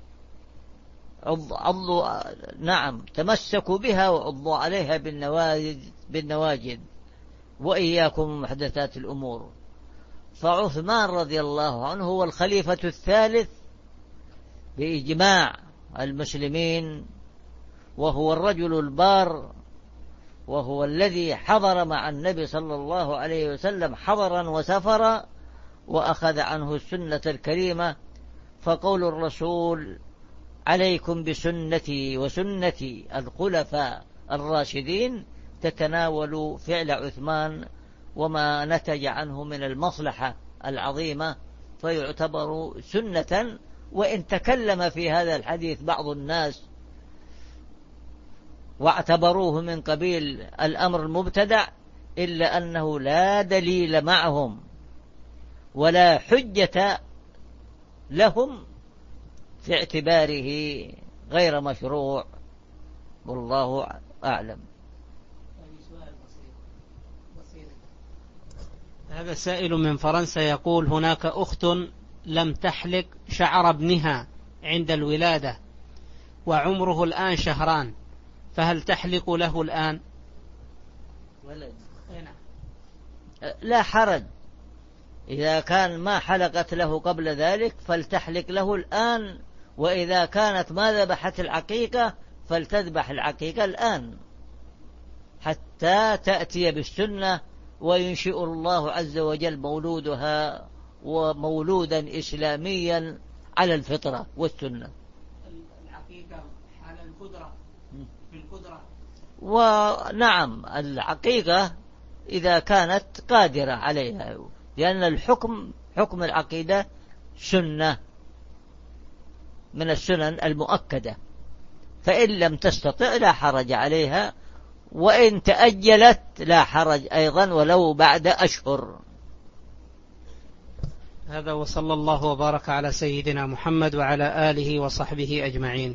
عضوا نعم تمسكوا بها وعضوا عليها بالنواجد وإياكم محدثات الأمور. فعثمان رضي الله عنه هو الخليفة الثالث بإجماع المسلمين، وهو الرجل البار، وهو الذي حضر مع النبي صلى الله عليه وسلم حضرا وسفرا، وأخذ عنه السنة الكريمة. فقول الرسول: عليكم بسنتي وسنة الخلفاء الراشدين، تتناول فعل عثمان وما نتج عنه من المصلحة العظيمة، فيعتبر سنة. وإن تكلم في هذا الحديث بعض الناس واعتبروه من قبيل الأمر المبتدع، إلا أنه لا دليل معهم ولا حجة لهم في اعتباره غير مشروع، والله أعلم. هذا سائل من فرنسا يقول: هناك أخت لم تحلق شعر ابنها عند الولادة وعمره الآن شهران، فهل تحلق له الآن؟ ولد. لا حرج، إذا كان ما حلقت له قبل ذلك فلتحلق له الآن، وإذا كانت ما ذبحت العقيقة فلتذبح العقيقة الآن حتى تأتي بالسنة وينشئ الله عز وجل مولودها ومولودا إسلاميا على الفطرة والسنة. العقيقة على القدرة في القدرة. ونعم، العقيقة إذا كانت قادرة عليها، لأن الحكم حكم العقيدة سنة من السنن المؤكدة، فإن لم تستطع لا حرج عليها، وإن تأجلت لا حرج أيضا ولو بعد أشهر. هذا، وصلى الله وبارك على سيدنا محمد وعلى آله وصحبه أجمعين.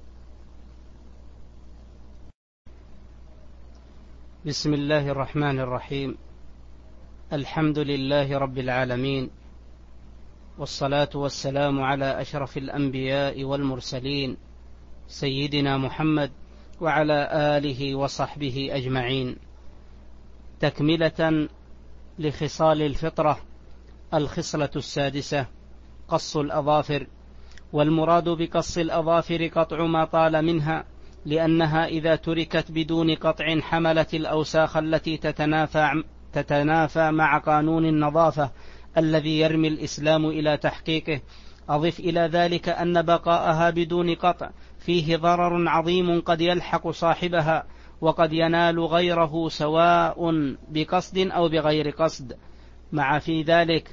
بسم الله الرحمن الرحيم. الحمد لله رب العالمين، والصلاة والسلام على أشرف الأنبياء والمرسلين سيدنا محمد وعلى آله وصحبه أجمعين. تكملة لخصال الفطرة، الخصلة السادسة: قص الأظافر. والمراد بقص الأظافر قطع ما طال منها، لأنها إذا تركت بدون قطع حملت الأوساخ التي تتنافى, تتنافى مع قانون النظافة الذي يرمي الإسلام إلى تحقيقه. أضف إلى ذلك أن بقاءها بدون قطع فيه ضرر عظيم قد يلحق صاحبها، وقد ينال غيره سواء بقصد أو بغير قصد، مع في ذلك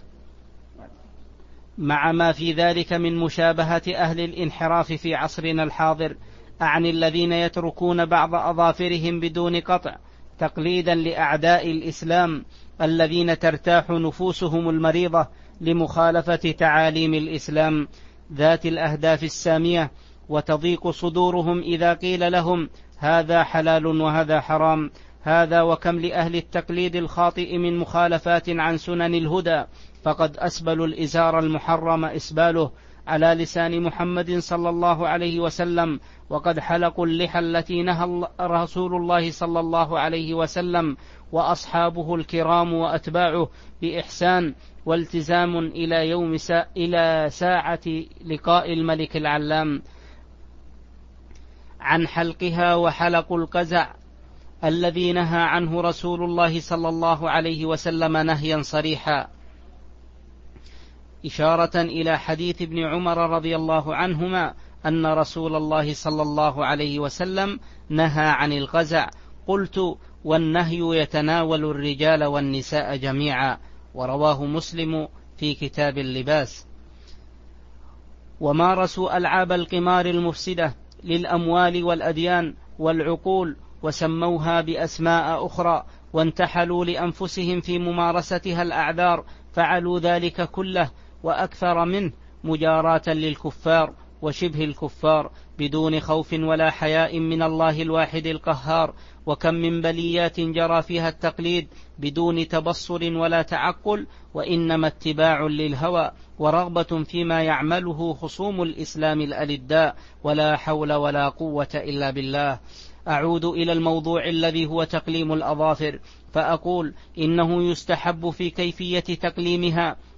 مع ما في ذلك من مشابهة أهل الانحراف في عصرنا الحاضر، أعني الذين يتركون بعض أظافرهم بدون قطع تقليدا لأعداء الإسلام الذين ترتاح نفوسهم المريضة لمخالفة تعاليم الإسلام ذات الأهداف السامية، وتضيق صدورهم إذا قيل لهم هذا حلال وهذا حرام. هذا وكم لأهل التقليد الخاطئ من مخالفات عن سنن الهدى، فقد أسبلوا الإزار المحرم إسباله على لسان محمد صلى الله عليه وسلم، وقد حلقوا اللحى التي نهى رسول الله صلى الله عليه وسلم وأصحابه الكرام وأتباعه بإحسان والتزام إلى يوم سا إلى ساعة لقاء الملك العلام عن حلقها، وحلقوا القزع الذي نهى عنه رسول الله صلى الله عليه وسلم نهيا صريحا، إشارة إلى حديث ابن عمر رضي الله عنهما أن رسول الله صلى الله عليه وسلم نهى عن القزع. قلت: والنهي يتناول الرجال والنساء جميعا، ورواه مسلم في كتاب اللباس. ومارسوا ألعاب القمار المفسدة للأموال والأديان والعقول، وسموها بأسماء أخرى، وانتحلوا لأنفسهم في ممارستها الأعذار، فعلوا ذلك كله وأكثر منه مجاراة للكفار وشبه الكفار بدون خوف ولا حياء من الله الواحد القهار. وكم من بليات جرى فيها التقليد بدون تبصر ولا تعقل، وإنما اتباع للهوى ورغبة فيما يعمله خصوم الإسلام الألداء، ولا حول ولا قوة إلا بالله. أعود إلى الموضوع الذي هو تقليم الأظافر، فأقول إنه يستحب في كيفية تقليمها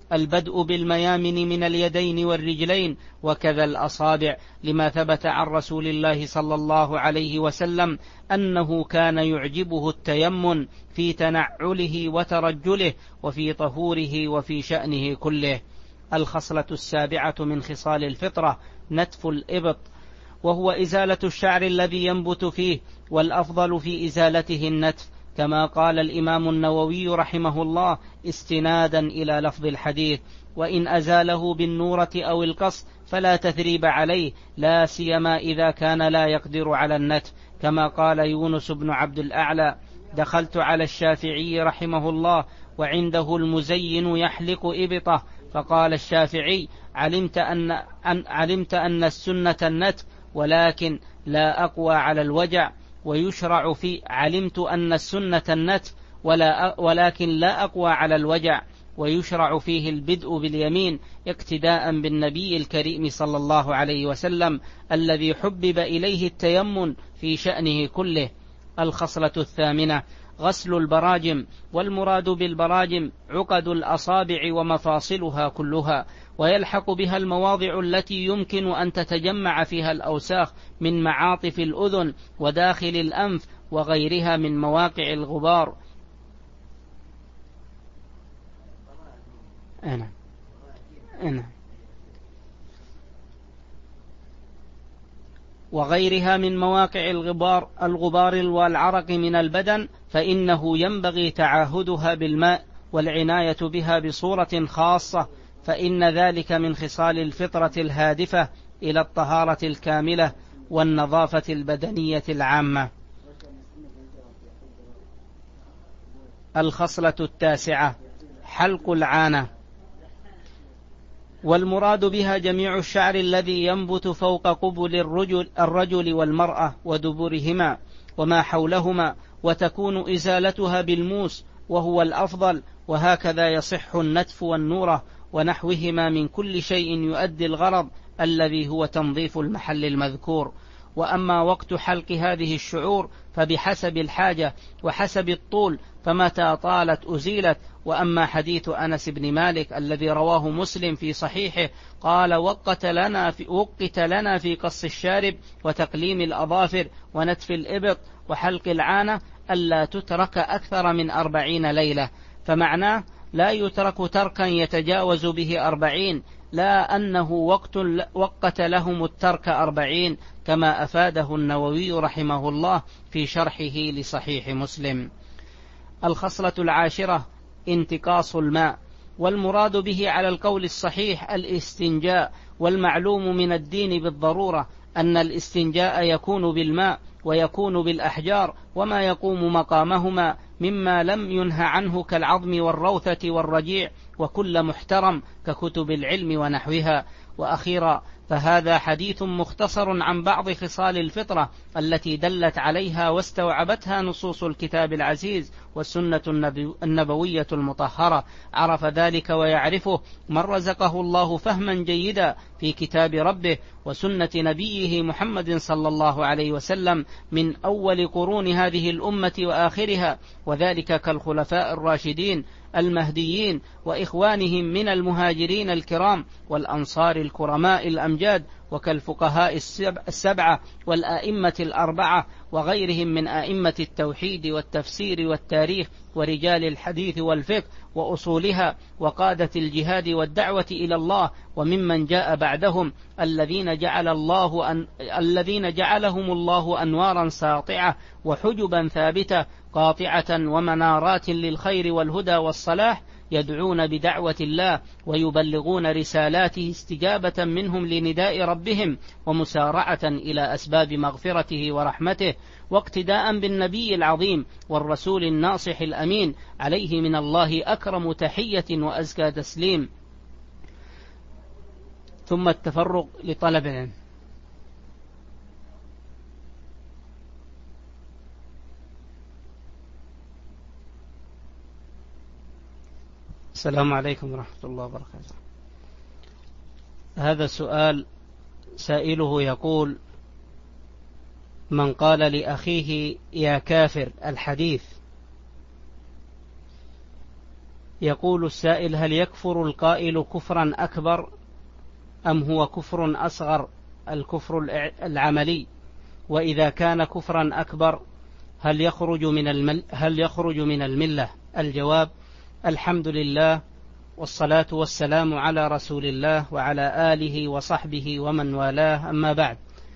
البدء بالميامن من اليدين والرجلين وكذا الأصابع، لما ثبت عن رسول الله صلى الله عليه وسلم أنه كان يعجبه التيمن في تنعله وترجله وفي طهوره وفي شأنه كله. الخصلة السابعة من خصال الفطرة نتف الإبط، وهو إزالة الشعر الذي ينبت فيه، والأفضل في إزالته النتف، كما قال الإمام النووي رحمه الله استنادا إلى لفظ الحديث: وإن أزاله بالنورة أو القص فلا تثريب عليه، لا سيما إذا كان لا يقدر على النتف، كما قال يونس بن عبد الأعلى: دخلت على الشافعي رحمه الله وعنده المزين يحلق إبطه، فقال الشافعي: علمت أن, أن, علمت أن السنة النتف ولكن لا أقوى على الوجع، ويشرع في علمت أن السنة النتف ولا ولكن لا أقوى على الوجع، ويشرع فيه البدء باليمين اقتداء بالنبي الكريم صلى الله عليه وسلم الذي حبب إليه التيمن في شأنه كله. الخصلة الثامنة غسل البراجم، والمراد بالبراجم عقد الأصابع ومفاصلها كلها، ويلحق بها المواضع التي يمكن أن تتجمع فيها الأوساخ من معاطف الأذن وداخل الأنف وغيرها من مواقع الغبار. أنا. أنا. وغيرها من مواقع الغبار الغبار والعرق من البدن، فإنه ينبغي تعاهدها بالماء والعناية بها بصورة خاصة، فإن ذلك من خصال الفطرة الهادفة إلى الطهارة الكاملة والنظافة البدنية العامة. الخصلة التاسعة حلق العانة، والمراد بها جميع الشعر الذي ينبت فوق قبل الرجل, الرجل والمرأة ودبرهما وما حولهما، وتكون إزالتها بالموس وهو الأفضل، وهكذا يصح النتف والنورة ونحوهما من كل شيء يؤدي الغرض الذي هو تنظيف المحل المذكور. وأما وقت حلق هذه الشعور فبحسب الحاجة وحسب الطول، فمتى طالت أزيلت. وأما حديث أنس بن مالك الذي رواه مسلم في صحيحه قال: وقت لنا في, وقت لنا في قص الشارب وتقليم الأظافر ونتف الإبط وحلق العانة ألا تترك أكثر من أربعين ليلة، فمعناه لا يترك تركا يتجاوز به أربعين، لا أنه وقت, وقت لهم الترك أربعين، كما أفاده النووي رحمه الله في شرحه لصحيح مسلم. الخصلة العاشرة انتقاص الماء، والمراد به على القول الصحيح الاستنجاء، والمعلوم من الدين بالضرورة أن الاستنجاء يكون بالماء ويكون بالأحجار وما يقوم مقامهما مما لم ينهى عنه كالعظم والروثة والرجيع وكل محترم ككتب العلم ونحوها. وأخيرا فهذا حديث مختصر عن بعض خصال الفطرة التي دلت عليها واستوعبتها نصوص الكتاب العزيز والسنة النبوية المطهرة. عرف ذلك ويعرفه من رزقه الله فهما جيدا في كتاب ربه وسنة نبيه محمد صلى الله عليه وسلم من أول قرون هذه الأمة وآخرها، وذلك كالخلفاء الراشدين المهديين وإخوانهم من المهاجرين الكرام والأنصار الكرماء الأمجاد، وكالفقهاء السبعة والآئمة الأربعة وغيرهم من آئمة التوحيد والتفسير والتاريخ ورجال الحديث والفقه وأصولها وقادة الجهاد والدعوة إلى الله، وممن جاء بعدهم الذين جعل الله أن الذين جعلهم الله أنوارا ساطعة وحجبا ثابتة قاطعة ومنارات للخير والهدى والصلاح، يدعون بدعوة الله ويبلغون رسالاته استجابة منهم لنداء ربهم ومسارعة إلى أسباب مغفرته ورحمته، واقتداء بالنبي العظيم والرسول الناصح الأمين عليه من الله أكرم تحية وأزكى تسليم. ثم التفرغ لطلب العلم. السلام عليكم ورحمة الله وبركاته. هذا السؤال سائله يقول: من قال لأخيه يا كافر الحديث يقول السائل: هل يكفر القائل كفرا أكبر أم هو كفر أصغر الكفر العملي؟ وإذا كان كفرا أكبر هل يخرج من المل هل يخرج من الملة؟ الجواب: الحمد لله والصلاة والسلام على رسول الله وعلى آله وصحبه ومن والاه، أما بعد.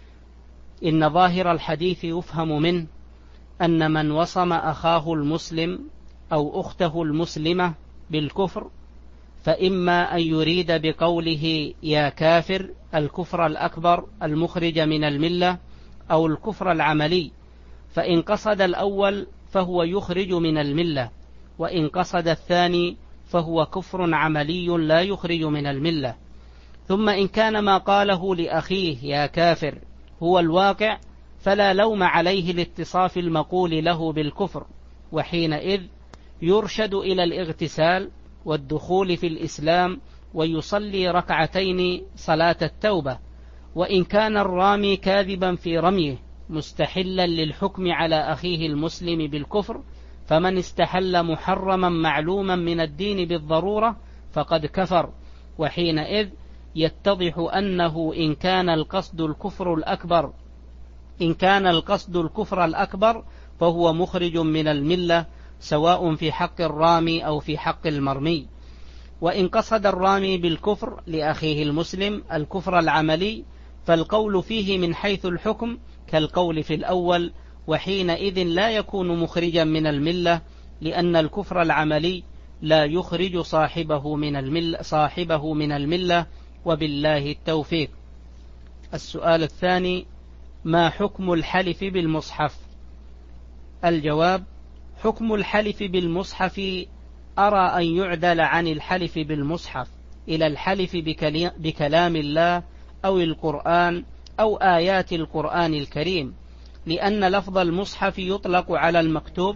إن ظاهر الحديث يفهم منه أن من وصم أخاه المسلم أو أخته المسلمة بالكفر فإما أن يريد بقوله يا كافر الكفر الأكبر المخرج من الملة أو الكفر العملي، فإن قصد الأول فهو يخرج من الملة، وإن قصد الثاني فهو كفر عملي لا يخرج من الملة. ثم إن كان ما قاله لأخيه يا كافر هو الواقع فلا لوم عليه لاتصاف المقول له بالكفر، وحينئذ يرشد إلى الاغتسال والدخول في الإسلام ويصلي ركعتين صلاة التوبة. وإن كان الرامي كاذبا في رميه مستحلا للحكم على أخيه المسلم بالكفر، فمن استحل محرما معلوما من الدين بالضرورة فقد كفر، وحينئذ يتضح أنه إن كان القصد الكفر الأكبر إن كان القصد الكفر الأكبر فهو مخرج من الملة، سواء في حق الرامي أو في حق المرمي. وإن قصد الرامي بالكفر لأخيه المسلم الكفر العملي فالقول فيه من حيث الحكم كالقول في الأول، وحينئذ لا يكون مخرجا من الملة، لأن الكفر العملي لا يخرج صاحبه من الملة, صاحبه من الملة وبالله التوفيق. السؤال الثاني: ما حكم الحلف بالمصحف؟ الجواب: حكم الحلف بالمصحف أرى أن يعدل عن الحلف بالمصحف إلى الحلف بكلام الله أو القرآن أو آيات القرآن الكريم، لأن لفظ المصحف يطلق على المكتوب،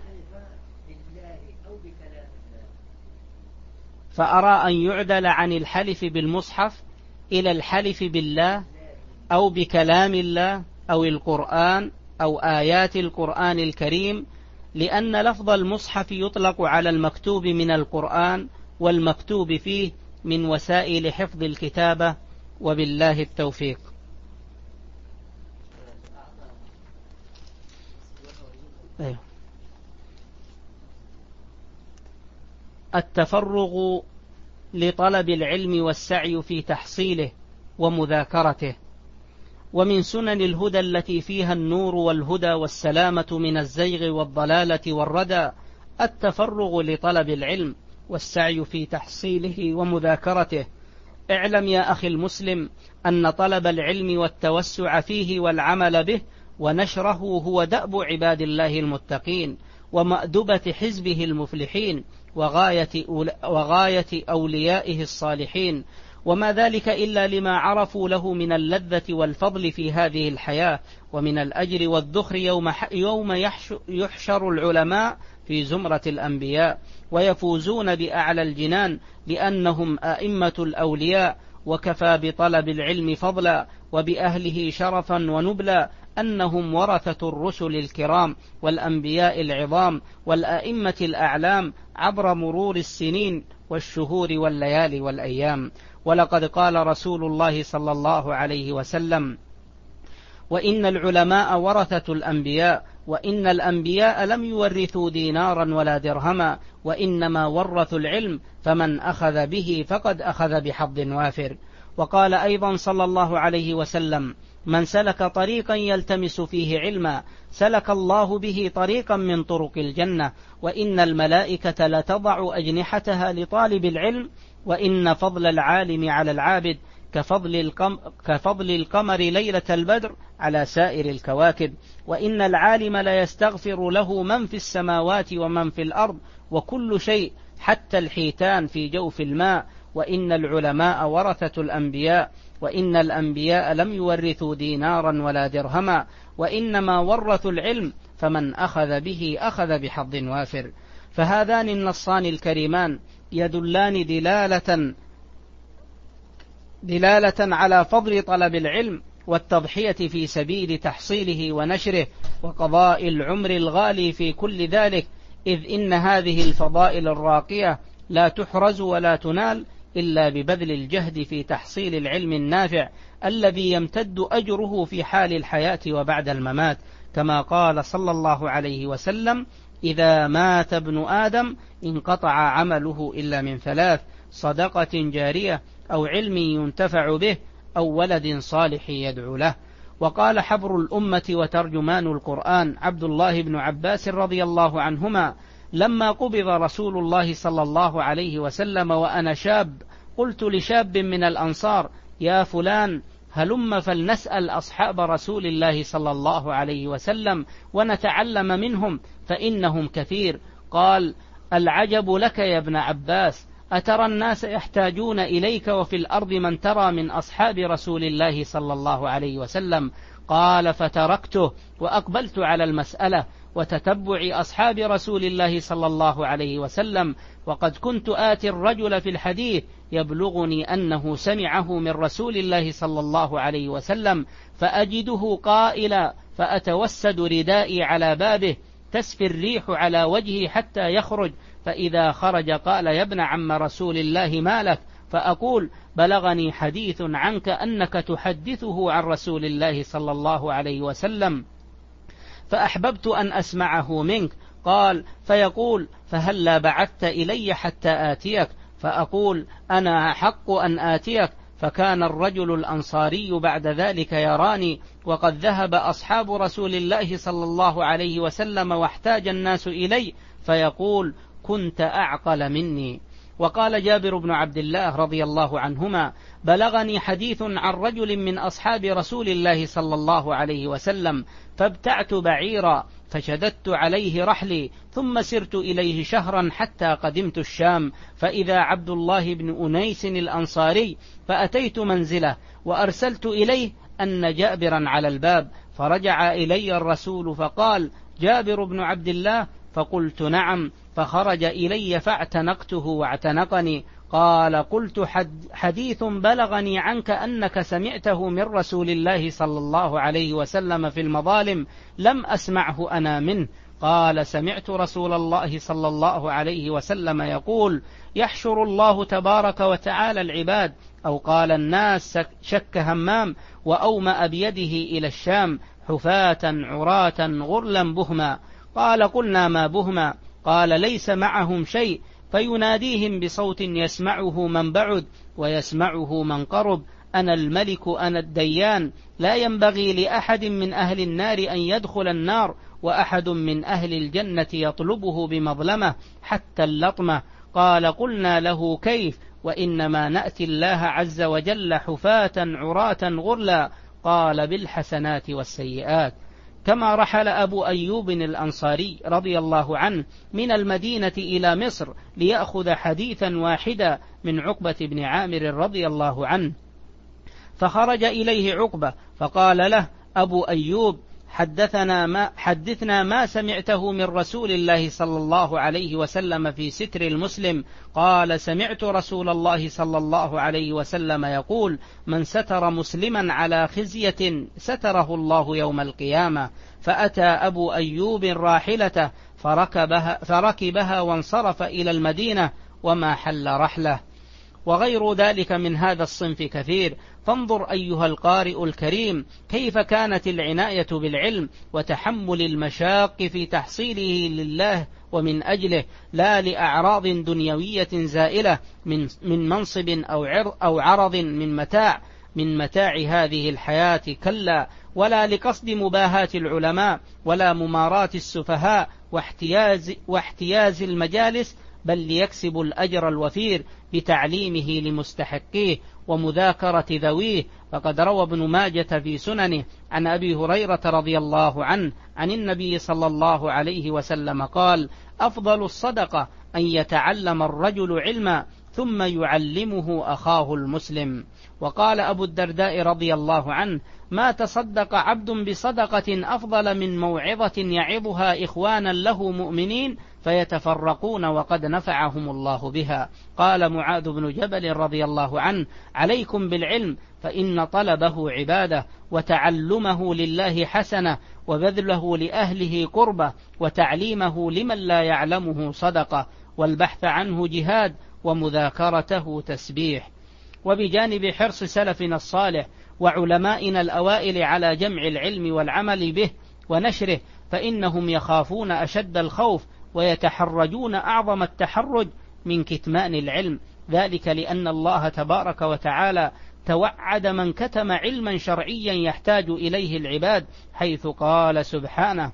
فأرى أن يعدل عن الحلف بالمصحف إلى الحلف بالله أو بكلام الله أو القرآن أو آيات القرآن الكريم، لأن لفظ المصحف يطلق على المكتوب من القرآن والمكتوب فيه من وسائل حفظ الكتابة، وبالله التوفيق. أيوه. التفرغ لطلب العلم والسعي في تحصيله ومذاكرته. ومن سنن الهدى التي فيها النور والهدى والسلامة من الزيغ والضلالة والردى التفرغ لطلب العلم والسعي في تحصيله ومذاكرته. اعلم يا أخي المسلم أن طلب العلم والتوسع فيه والعمل به ونشره هو دأب عباد الله المتقين ومأدبة حزبه المفلحين وغاية, وغاية أوليائه الصالحين، وما ذلك إلا لما عرفوا له من اللذة والفضل في هذه الحياة ومن الأجر والذخر يوم, يوم يحشر العلماء في زمرة الأنبياء ويفوزون بأعلى الجنان لأنهم أئمة الأولياء. وكفى بطلب العلم فضلا وبأهله شرفا ونبلا أنهم ورثة الرسل الكرام والأنبياء العظام والأئمة الأعلام عبر مرور السنين والشهور والليالي والأيام. ولقد قال رسول الله صلى الله عليه وسلم: وإن العلماء ورثة الأنبياء، وإن الأنبياء لم يورثوا دينارا ولا درهما، وإنما ورثوا العلم، فمن أخذ به فقد أخذ بحظ وافر. وقال أيضا صلى الله عليه وسلم: من سلك طريقا يلتمس فيه علما سلك الله به طريقا من طرق الجنة، وإن الملائكة لتضع أجنحتها لطالب العلم، وإن فضل العالم على العابد كفضل, القم كفضل القمر ليلة البدر على سائر الكواكب، وإن العالم لا يستغفر له من في السماوات ومن في الأرض وكل شيء حتى الحيتان في جوف الماء، وإن العلماء ورثة الأنبياء، وإن الأنبياء لم يورثوا دينارا ولا درهما، وإنما ورثوا العلم، فمن أخذ به أخذ بحظ وافر. فهذان النصان الكريمان يدلان دلالة دلالة على فضل طلب العلم والتضحية في سبيل تحصيله ونشره وقضاء العمر الغالي في كل ذلك، إذ إن هذه الفضائل الراقية لا تحرز ولا تنال إلا ببذل الجهد في تحصيل العلم النافع الذي يمتد أجره في حال الحياة وبعد الممات، كما قال صلى الله عليه وسلم: إذا مات ابن آدم انقطع عمله إلا من ثلاث: صدقة جارية أو علم ينتفع به أو ولد صالح يدعو له. وقال حبر الأمة وترجمان القرآن عبد الله بن عباس رضي الله عنهما: لما قبض رسول الله صلى الله عليه وسلم وأنا شاب، قلت لشاب من الأنصار: يا فلان، هلم فلنسأل أصحاب رسول الله صلى الله عليه وسلم ونتعلم منهم فإنهم كثير. قال: العجب لك يا ابن عباس، أترى الناس يحتاجون إليك وفي الأرض من ترى من أصحاب رسول الله صلى الله عليه وسلم؟ قال: فتركته وأقبلت على المسألة وتتبع أصحاب رسول الله صلى الله عليه وسلم، وقد كنت آتي الرجل في الحديث يبلغني أنه سمعه من رسول الله صلى الله عليه وسلم، فأجده قائلا فأتوسد ردائي على بابه تسفي الريح على وجهي حتى يخرج، فإذا خرج قال: يا ابن عم رسول الله ما لك؟ فأقول: بلغني حديث عنك أنك تحدثه عن رسول الله صلى الله عليه وسلم فأحببت أن أسمعه منك. قال: فيقول: فهلا بعثت إلي حتى آتيك؟ فأقول: أنا أحق أن آتيك. فكان الرجل الأنصاري بعد ذلك يراني وقد ذهب أصحاب رسول الله صلى الله عليه وسلم واحتاج الناس إلي، فيقول: كنت أعقل مني. وقال جابر بن عبد الله رضي الله عنهما: بلغني حديث عن رجل من أصحاب رسول الله صلى الله عليه وسلم، فابتعت بعيرا فشددت عليه رحلي، ثم سرت إليه شهرا حتى قدمت الشام، فإذا عبد الله بن أنيس الأنصاري، فأتيت منزله وأرسلت إليه أن جابرا على الباب، فرجع إلي الرسول فقال: جابر بن عبد الله؟ فقلت: نعم. فخرج إلي فاعتنقته واعتنقني. قال: قلت: حديث بلغني عنك أنك سمعته من رسول الله صلى الله عليه وسلم في المظالم، لم أسمعه أنا منه. قال: سمعت رسول الله صلى الله عليه وسلم يقول: يحشر الله تبارك وتعالى العباد، أو قال الناس، شك همام، وأومأ بيده إلى الشام، حفاة عراة غرلا بهما. قال: قلنا: ما بهما؟ قال: ليس معهم شيء، فيناديهم بصوت يسمعه من بعد ويسمعه من قرب: أنا الملك أنا الديان، لا ينبغي لأحد من أهل النار أن يدخل النار، وأحد من أهل الجنة يطلبه بمظلمة حتى اللطمة. قال: قلنا له: كيف؟ وإنما نأتي الله عز وجل حفاة عراة غرلا. قال: بالحسنات والسيئات. كما رحل أبو أيوب الأنصاري رضي الله عنه من المدينة إلى مصر ليأخذ حديثا واحدا من عقبة بن عامر رضي الله عنه، فخرج إليه عقبة فقال له أبو أيوب: حدثنا ما, حدثنا ما سمعته من رسول الله صلى الله عليه وسلم في ستر المسلم. قال: سمعت رسول الله صلى الله عليه وسلم يقول: من ستر مسلما على خزية ستره الله يوم القيامة. فأتى أبو أيوب راحلته فركبها, فركبها وانصرف إلى المدينة وما حل رحله. وغير ذلك من هذا الصنف كثير. فانظر أيها القارئ الكريم كيف كانت العناية بالعلم وتحمل المشاق في تحصيله لله ومن أجله، لا لأعراض دنيوية زائلة من من منصب أو عرض من متاع من متاع هذه الحياة، كلا، ولا لقصد مباهاة العلماء ولا ممارات السفهاء واحتياز, واحتياز المجالس، بل ليكسب الأجر الوفير بتعليمه لمستحقيه ومذاكرة ذويه. فقد روى ابن ماجة في سننه عن أبي هريرة رضي الله عنه عن النبي صلى الله عليه وسلم قال: أفضل الصدقة أن يتعلم الرجل علما ثم يعلمه أخاه المسلم. وقال أبو الدرداء رضي الله عنه: ما تصدق عبد بصدقة أفضل من موعظة يعظها إخوانا له مؤمنين فيتفرقون وقد نفعهم الله بها. قال معاذ بن جبل رضي الله عنه: عليكم بالعلم، فإن طلبه عبادة، وتعلمه لله حسنة، وبذله لأهله قربة، وتعليمه لمن لا يعلمه صدقة. والبحث عنه جهاد، ومذاكرته تسبيح. وبجانب حرص سلفنا الصالح وعلمائنا الأوائل على جمع العلم والعمل به ونشره، فإنهم يخافون أشد الخوف ويتحرجون أعظم التحرج من كتمان العلم، ذلك لأن الله تبارك وتعالى توعد من كتم علما شرعيا يحتاج إليه العباد، حيث قال سبحانه: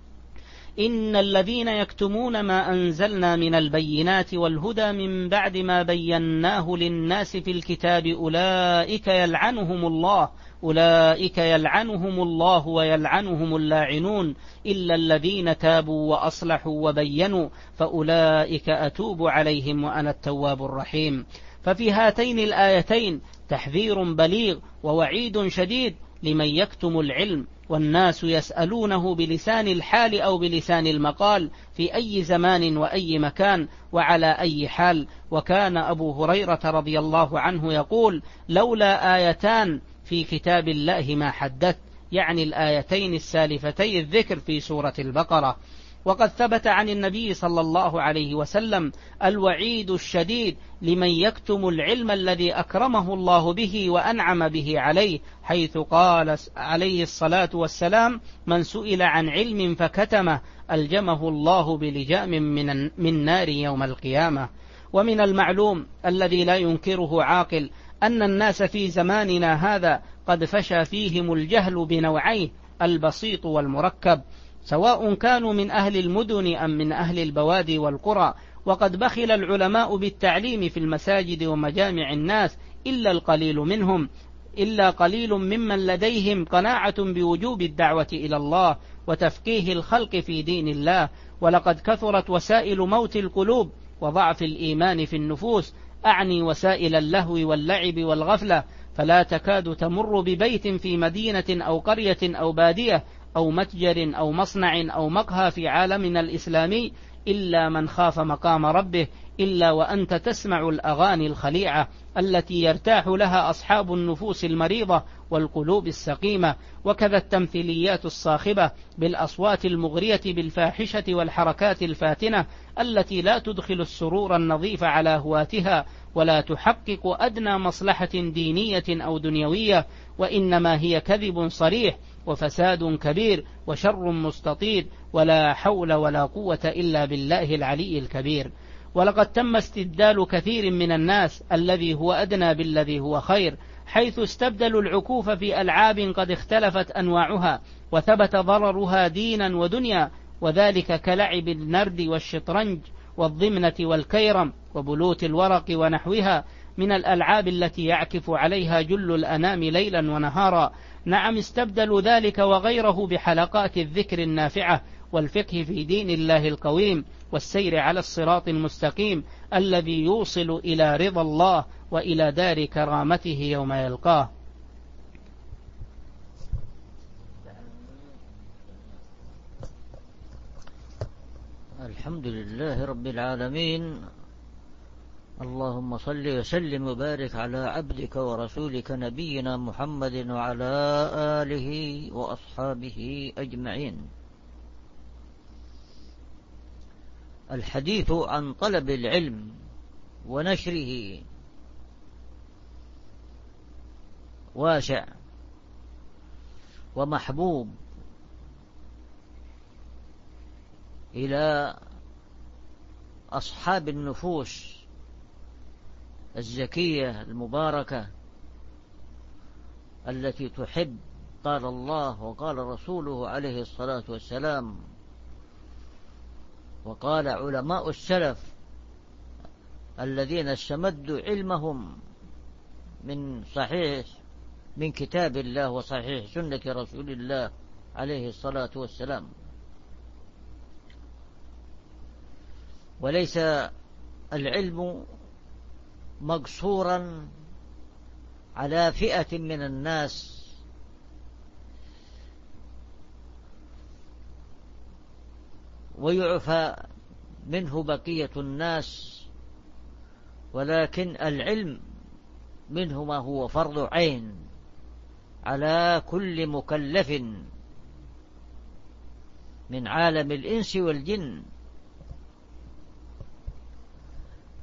إن الذين يكتمون ما أنزلنا من البينات والهدى من بعد ما بيناه للناس في الكتاب أولئك يلعنهم الله أولئك يلعنهم الله ويلعنهم اللاعنون إلا الذين تابوا وأصلحوا وبينوا فأولئك أتوب عليهم وأنا التواب الرحيم. ففي هاتين الآيتين تحذير بليغ ووعيد شديد لمن يكتم العلم، والناس يسألونه بلسان الحال أو بلسان المقال في أي زمان وأي مكان وعلى أي حال. وكان أبو هريرة رضي الله عنه يقول: لولا آيتان في كتاب الله ما حدثت، يعني الآيتين السالفتي الذكر في سورة البقرة. وقد ثبت عن النبي صلى الله عليه وسلم الوعيد الشديد لمن يكتم العلم الذي أكرمه الله به وأنعم به عليه، حيث قال عليه الصلاة والسلام: من سئل عن علم فكتمه ألجمه الله بلجام من, من نار يوم القيامة. ومن المعلوم الذي لا ينكره عاقل أن الناس في زماننا هذا قد فشى فيهم الجهل بنوعيه، البسيط والمركب، سواء كانوا من أهل المدن أم من أهل البوادي والقرى. وقد بخل العلماء بالتعليم في المساجد ومجامع الناس إلا القليل منهم إلا قليل ممن لديهم قناعة بوجوب الدعوة إلى الله وتفقيه الخلق في دين الله. ولقد كثرت وسائل موت القلوب وضعف الإيمان في النفوس، أعني وسائل اللهو واللعب والغفلة، فلا تكاد تمر ببيت في مدينة أو قرية أو بادية أو متجر أو مصنع أو مقهى في عالمنا الإسلامي إلا من خاف مقام ربه، إلا وأنت تسمع الأغاني الخليعة التي يرتاح لها أصحاب النفوس المريضة والقلوب السقيمة، وكذا التمثيليات الصاخبة بالأصوات المغرية بالفاحشة والحركات الفاتنة التي لا تدخل السرور النظيف على هواتها ولا تحقق أدنى مصلحة دينية أو دنيوية، وإنما هي كذب صريح وفساد كبير وشر مستطير، ولا حول ولا قوة إلا بالله العلي الكبير. ولقد تم استبدال كثير من الناس الذي هو أدنى بالذي هو خير، حيث استبدلوا العكوف في ألعاب قد اختلفت أنواعها وثبت ضررها دينا ودنيا، وذلك كلعب النرد والشطرنج والضمنة والكيرم وبلوت الورق ونحوها من الألعاب التي يعكف عليها جل الأنام ليلا ونهارا. نعم، استبدلوا ذلك وغيره بحلقات الذكر النافعة والفقه في دين الله القويم والسير على الصراط المستقيم الذي يوصل إلى رضا الله وإلى دار كرامته يوم يلقاه. الحمد لله رب العالمين، اللهم صل وسلم وبارك على عبدك ورسولك نبينا محمد وعلى آله وأصحابه أجمعين. الحديث عن طلب العلم ونشره واسع ومحبوب إلى أصحاب النفوس الزكية المباركة التي تحب قال الله وقال رسوله عليه الصلاة والسلام، وقال علماء السلف الذين استمدوا علمهم من صحيح من كتاب الله وصحيح سنة رسول الله عليه الصلاة والسلام. وليس العلم مقصورا على فئة من الناس، ويعفى منه بقية الناس، ولكن العلم منه ما هو فرض عين على كل مكلف من عالم الإنس والجن.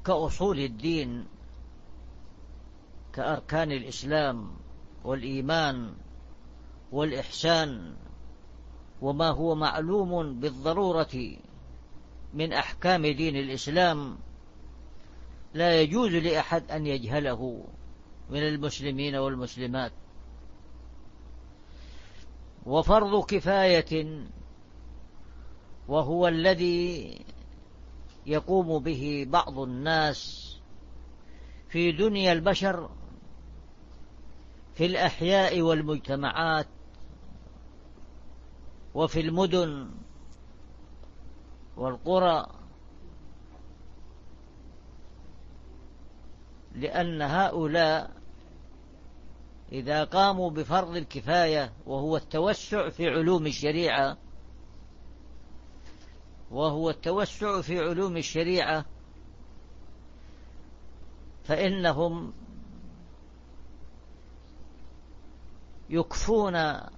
كأصول الدين، كأركان الإسلام والإيمان والإحسان، وما هو معلوم بالضرورة من أحكام دين الإسلام، لا يجوز لأحد أن يجهله من المسلمين والمسلمات. وفرض كفاية، وهو الذي يقوم به بعض الناس في دنيا البشر في الأحياء والمجتمعات وفي المدن والقرى، لأن هؤلاء إذا قاموا بفرض الكفاية، وهو التوسع في علوم الشريعة وهو التوسع في علوم الشريعة فإنهم يكفون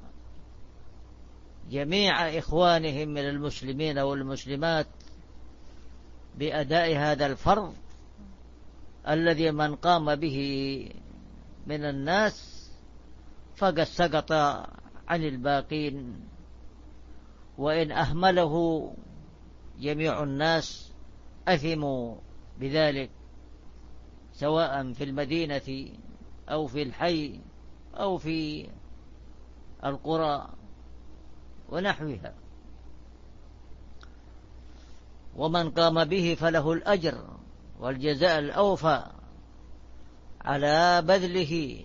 جميع إخوانهم من المسلمين والمسلمات بأداء هذا الفرض الذي من قام به من الناس فقد سقط عن الباقين، وإن أهمله جميع الناس أثموا بذلك، سواء في المدينة أو في الحي أو في القرى ونحوها. ومن قام به فله الأجر والجزاء الأوفى على بذله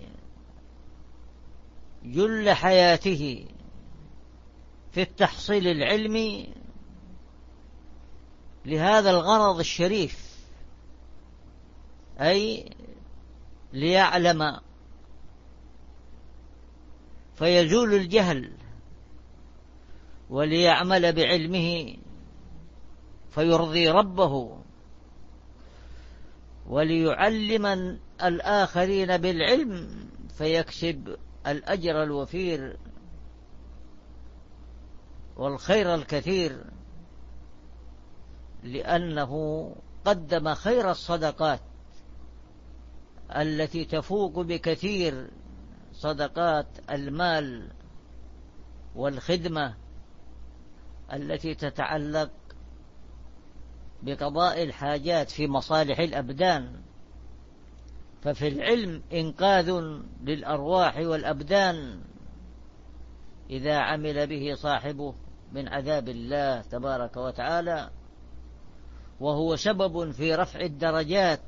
جل حياته في التحصيل العلمي لهذا الغرض الشريف، أي ليعلم فيزول الجهل، وليعمل بعلمه فيرضي ربه، وليعلم الآخرين بالعلم فيكسب الأجر الوفير والخير الكثير، لأنه قدم خير الصدقات التي تفوق بكثير صدقات المال والخدمة التي تتعلق بقضاء الحاجات في مصالح الأبدان. ففي العلم إنقاذ للأرواح والأبدان إذا عمل به صاحبه من عذاب الله تبارك وتعالى، وهو سبب في رفع الدرجات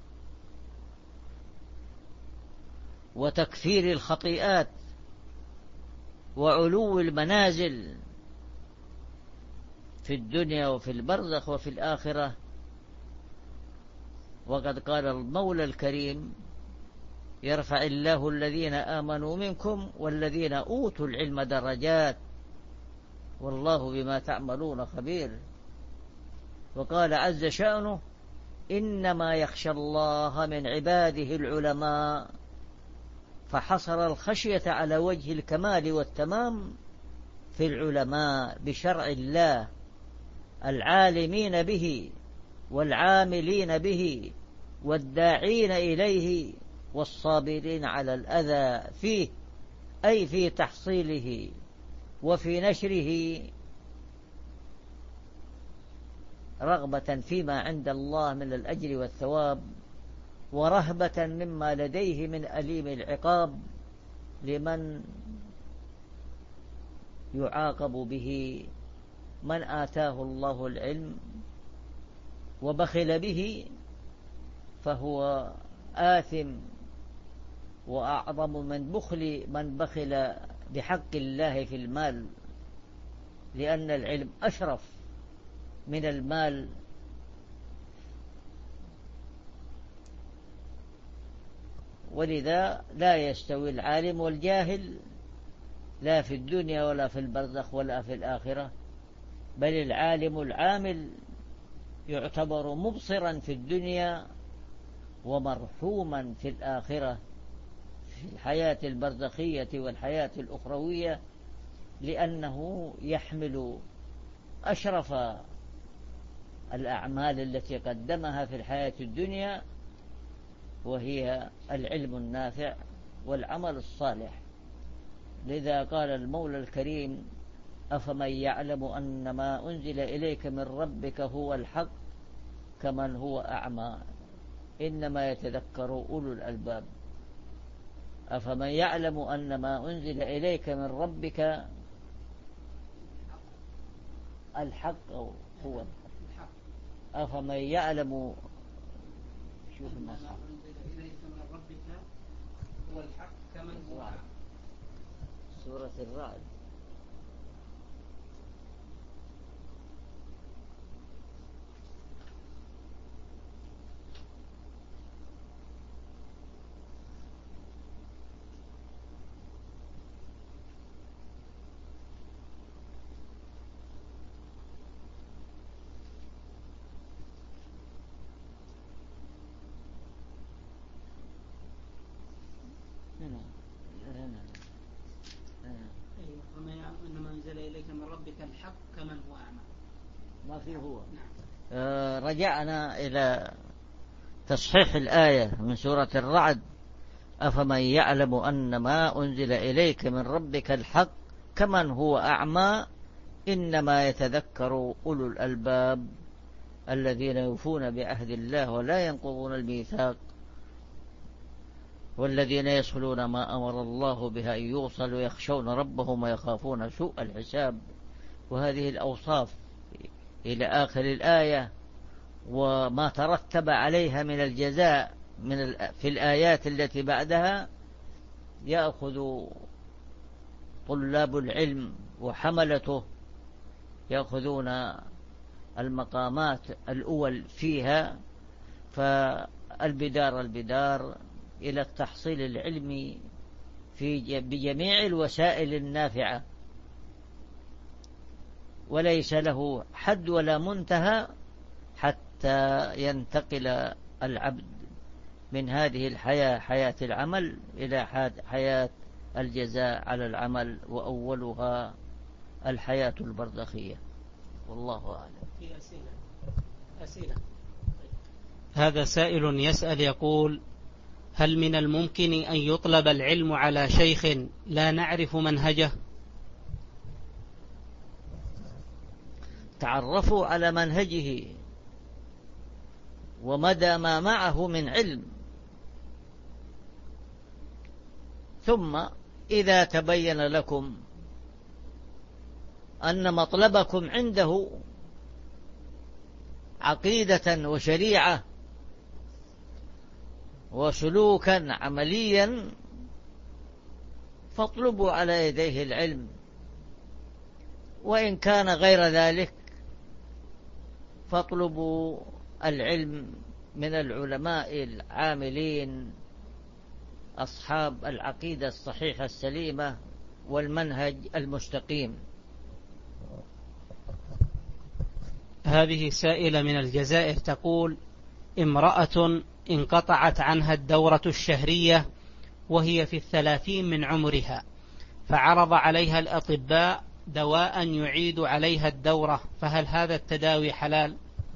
وتكفير الخطيئات وعلو المنازل في الدنيا وفي البرزخ وفي الآخرة. وقد قال المولى الكريم: يرفع الله الذين آمنوا منكم والذين أوتوا العلم درجات والله بما تعملون خبير. وقال عز شأنه: إنما يخشى الله من عباده العلماء، فحصر الخشية على وجه الكمال والتمام في العلماء بشرع الله العالمين به والعاملين به والداعين إليه والصابرين على الأذى فيه، أي في تحصيله وفي نشره، رغبة فيما عند الله من الأجر والثواب، ورهبة مما لديه من أليم العقاب لمن يعاقب به من آتاه الله العلم وبخل به، فهو آثم، وأعظم من بخل من بخل بحق الله في المال، لأن العلم أشرف من المال. ولذا لا يستوي العالم والجاهل لا في الدنيا ولا في البرزخ ولا في الآخرة، بل العالم العامل يعتبر مبصرا في الدنيا ومرحوما في الآخرة في الحياة البرزخية والحياة الأعمال التي قدمها في الحياة الدنيا، وهي العلم النافع والعمل الصالح. لذا قال المولى الكريم: أفمن يعلم أن ما أنزل إليك من ربك هو الحق كمن هو أعمى إنما يتذكر أولو الألباب. أفمن يعلم أن ما أنزل إليك من ربك الحق هو الحق. أفمن يعلم شوف ما أنزل إليك من ربك هو الحق كمن هو أعمى. سورة الرعد. إنما أنزل إليك من ربك الحق كمن هو أعمى. ما فيه هو. آه رجعنا إلى تصحيح الآية من سورة الرعد: أفمن يعلم أن ما أنزل إليك من ربك الحق كمن هو أعمى إنما يتذكر أولو الألباب الذين يوفون بعهد الله ولا ينقضون الميثاق والذين يصلون ما أمر الله بها أن يوصل ويخشون ربهم ويخافون سوء الحساب. وهذه الأوصاف إلى آخر الآية وما ترتب عليها من الجزاء من في الآيات التي بعدها يأخذ طلاب العلم وحملته يأخذون المقامات الأول فيها، فالبدار البدار إلى التحصيل العلمي في بجميع الوسائل النافعة، وليس له حد ولا منتهى حتى ينتقل العبد من هذه الحياة حياة العمل إلى حياة الجزاء على العمل، وأولها الحياة البرزخية. والله أعلم. في أسئلة أسئلة هذا سائل يسأل يقول: هل من الممكن أن يطلب العلم على شيخ لا نعرف منهجه؟ تعرفوا على منهجه ومدى ما معه من علم، ثم إذا تبين لكم أن مطلبكم عنده عقيدة وشريعة وسلوكا عمليا فاطلبوا على يديه العلم، وإن كان غير ذلك فاطلبوا العلم من العلماء العاملين أصحاب العقيدة الصحيحة السليمة والمنهج المستقيم. هذه سائلة من الجزائر تقول: امرأة انقطعت عنها الدورة الشهرية وهي في الثلاثين من عمرها، فعرض عليها الأطباء دواء يعيد عليها الدورة، فهل هذا التداوي حلال؟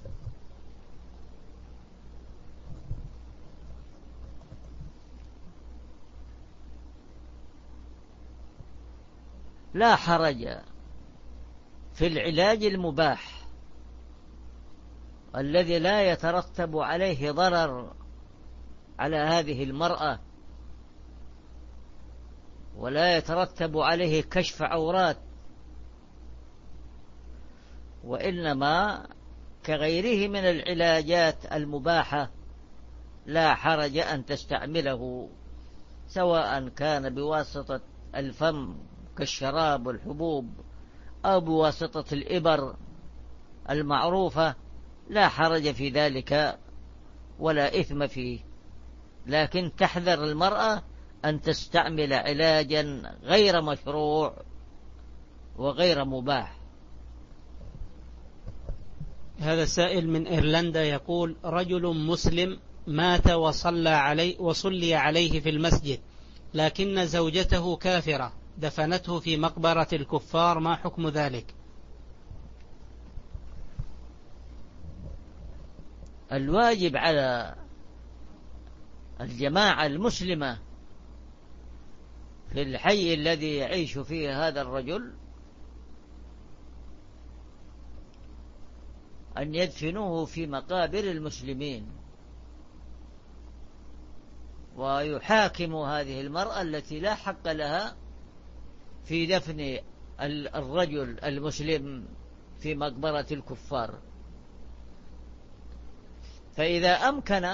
لا حرج في العلاج المباح الذي لا يترتب عليه ضرر على هذه المرأة ولا يترتب عليه كشف عورات، وإنما كغيره من العلاجات المباحة لا حرج أن تستعمله، سواء كان بواسطة الفم كالشراب والحبوب أو بواسطة الإبر المعروفة، لا حرج في ذلك ولا إثم فيه، لكن تحذر المرأة أن تستعمل علاجا غير مشروع وغير مباح. هذا سائل من إيرلندا يقول: رجل مسلم مات وصلى عليه وصلي عليه في المسجد، لكن زوجته كافرة دفنته في مقبرة الكفار، ما حكم ذلك؟ الواجب على الجماعة المسلمة في الحي الذي يعيش فيه هذا الرجل أن يدفنوه في مقابر المسلمين، ويحاكموا هذه المرأة التي لا حق لها في دفن الرجل المسلم في مقبرة الكفار. فإذا أمكن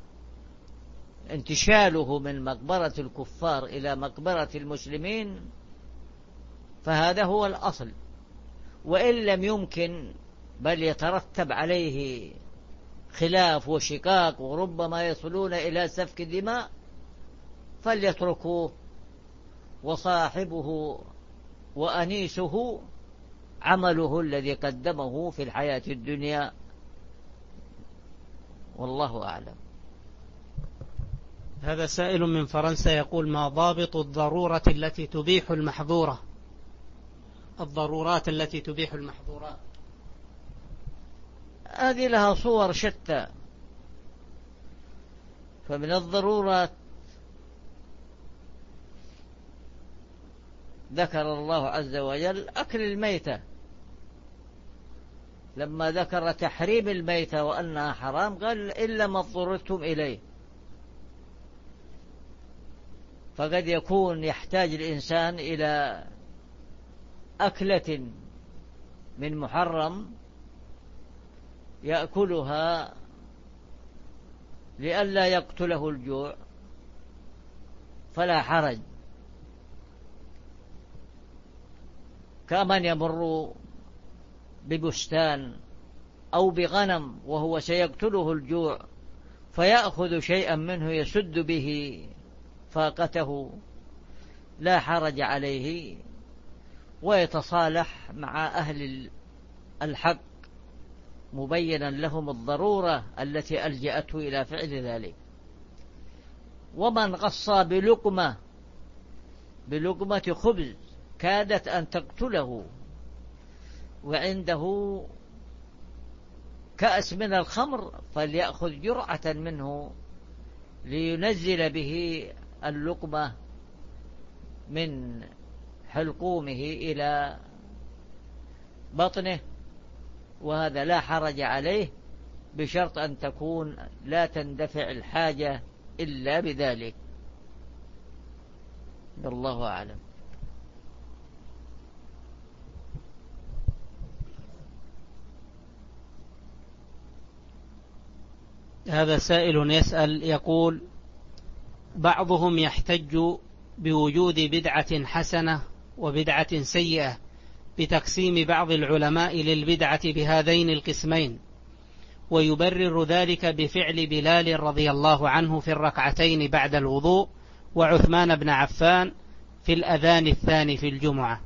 انتشاله من مقبرة الكفار إلى مقبرة المسلمين فهذا هو الأصل، وإن لم يمكن بل يترتب عليه خلاف وشقاق وربما يصلون إلى سفك الدماء فليتركوه وصاحبه وأنيسه عمله الذي قدمه في الحياة الدنيا، والله أعلم. هذا سائل من فرنسا يقول: ما ضابط الضرورة التي تبيح المحظورة؟ الضرورات التي تبيح المحظورات هذه لها صور شتى. فمن الضرورات ذكر الله عز وجل أكل الميتة، لما ذكر تحريم الميتة وأنها حرام قال: إلا ما اضطررتم إليه. فقد يكون يحتاج الإنسان إلى أكلة من محرم يأكلها لئلا يقتله الجوع فلا حرج، كمن يمر ببستان أو بغنم وهو سيقتله الجوع فيأخذ شيئا منه يسد به فاقته لا حرج عليه، ويتصالح مع أهل الحق مبينا لهم الضرورة التي ألجأته إلى فعل ذلك. ومن غصى بلقمة بلقمة خبز كادت أن تقتله وعنده كأس من الخمر فليأخذ جرعة منه لينزل به اللقمة من حلقومه إلى بطنه، وهذا لا حرج عليه بشرط أن تكون لا تندفع الحاجة إلا بذلك. الله أعلم. هذا سائل يسأل يقول: بعضهم يحتج بوجود بدعة حسنة وبدعة سيئة بتقسيم بعض العلماء للبدعة بهذين القسمين، ويبرر ذلك بفعل بلال رضي الله عنه في الركعتين بعد الوضوء وعثمان بن عفان في الأذان الثاني في الجمعة.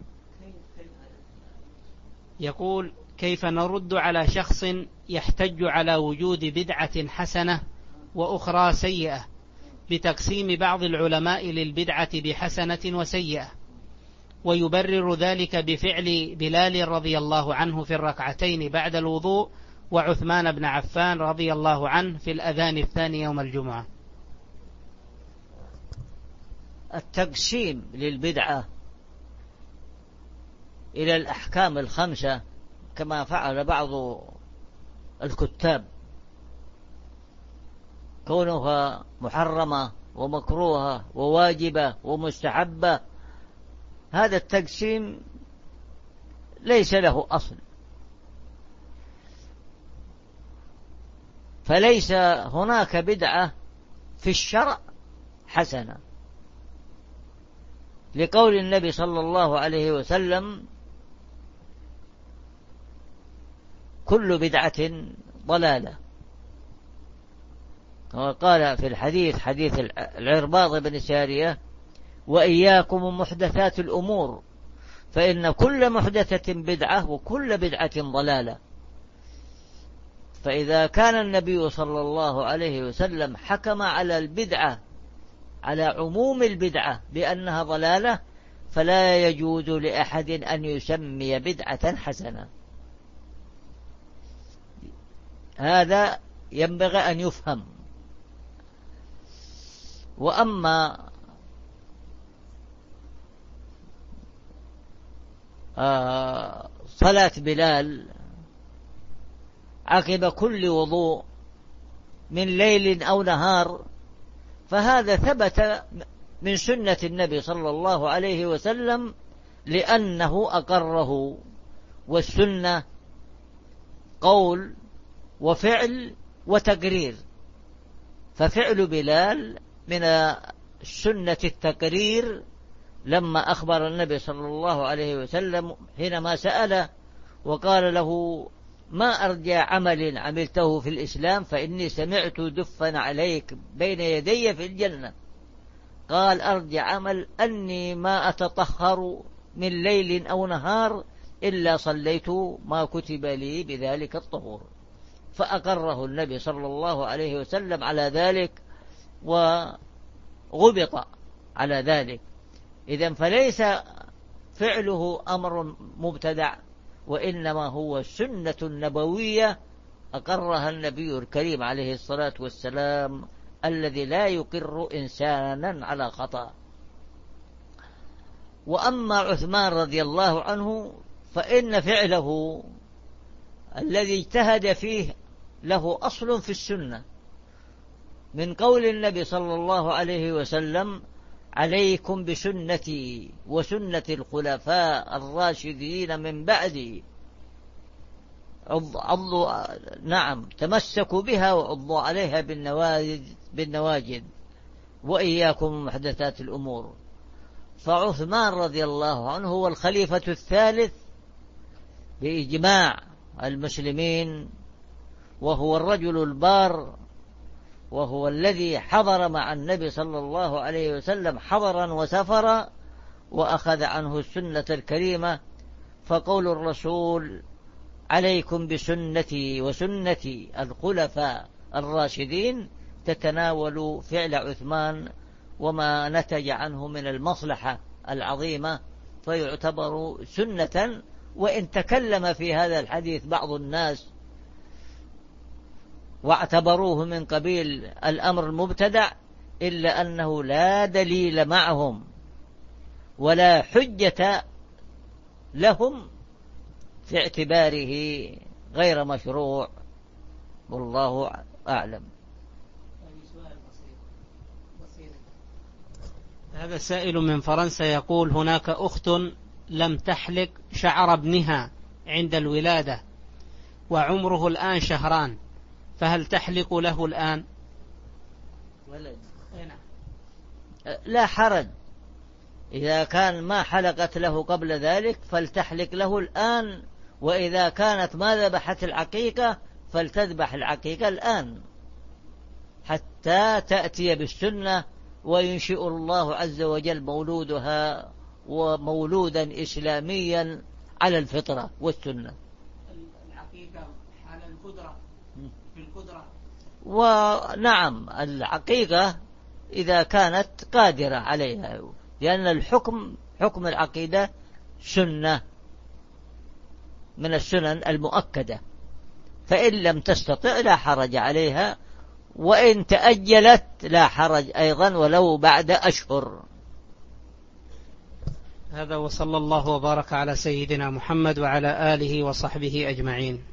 يقول: كيف نرد على شخص يحتج على وجود بدعة حسنة وأخرى سيئة بتقسيم بعض العلماء للبدعة بحسنة وسيئة، ويبرر ذلك بفعل بلال رضي الله عنه في الركعتين بعد الوضوء وعثمان بن عفان رضي الله عنه في الأذان الثاني يوم الجمعة؟ التقسيم للبدعة إلى الأحكام الخمسة كما فعل بعض الكتاب، كونها محرمة ومكروهة وواجبة ومستحبة، هذا التقسيم ليس له أصل، فليس هناك بدعة في الشرع حسنة، لقول النبي صلى الله عليه وسلم: كل بدعة ضلالة. وقال في الحديث حديث العرباض بن سارية: وإياكم محدثات الأمور فإن كل محدثة بدعة وكل بدعة ضلالة. فإذا كان النبي صلى الله عليه وسلم حكم على البدعة على عموم البدعة بأنها ضلالة فلا يجوز لأحد أن يسمي بدعة حسنة. هذا ينبغي أن يفهم. وأما آه صلاة بلال عقب كل وضوء من ليل أو نهار، فهذا ثبت من سنة النبي صلى الله عليه وسلم لأنه أقره، والسنة قول وفعل وتقرير، ففعل بلال من سنة التقرير لما أخبر النبي صلى الله عليه وسلم حينما سأله وقال له ما أرجى عمل عملته في الإسلام فإني سمعت دفا عليك بين يدي في الجنة، قال أرجى عمل أني ما أتطهر من ليل أو نهار إلا صليت ما كتب لي بذلك الطهور، فأقره النبي صلى الله عليه وسلم على ذلك وغبط على ذلك. إذن فليس فعله أمر مبتدع، وإنما هو سنة نبوية أقرها النبي الكريم عليه الصلاة والسلام الذي لا يقر إنسانا على خطأ. وأما عثمان رضي الله عنه فإن فعله الذي اجتهد فيه له أصل في السنة من قول النبي صلى الله عليه وسلم عليكم بسنتي وسنة الخلفاء الراشدين من بعدي عضوا نعم تمسكوا بها وعضوا عليها بالنواجد, بالنواجد وإياكم محدثات الأمور. فعثمان رضي الله عنه هو الخليفة الثالث بإجماع المسلمين، وهو الرجل البار، وهو الذي حضر مع النبي صلى الله عليه وسلم حضرا وسفرا وأخذ عنه السنة الكريمة. فقول الرسول عليكم بسنتي وسنة الخلفاء الراشدين تتناول فعل عثمان وما نتج عنه من المصلحة العظيمة، فيعتبر سنة. وإن تكلم في هذا الحديث بعض الناس واعتبروه من قبيل الأمر المبتدع، إلا أنه لا دليل معهم ولا حجة لهم في اعتباره غير مشروع، والله أعلم. هذا سائل من فرنسا يقول هناك أخت لم تحلق شعر ابنها عند الولادة وعمره الآن شهران، فهل تحلق له الآن؟ لا حرج، إذا كان ما حلقت له قبل ذلك فلتحلق له الآن، وإذا كانت ما ذبحت العقيقة فلتذبح العقيقة الآن حتى تأتي بالسنة وينشئ الله عز وجل مولودها ومولودا إسلاميا على الفطرة والسنة. العقيقة على القدرة في القدرة، ونعم العقيقة إذا كانت قادرة عليها، لأن الحكم حكم العقيدة سنة من السنن المؤكدة، فإن لم تستطع لا حرج عليها، وإن تأجلت لا حرج أيضا ولو بعد أشهر. هذا وصلى الله وبارك على سيدنا محمد وعلى آله وصحبه أجمعين.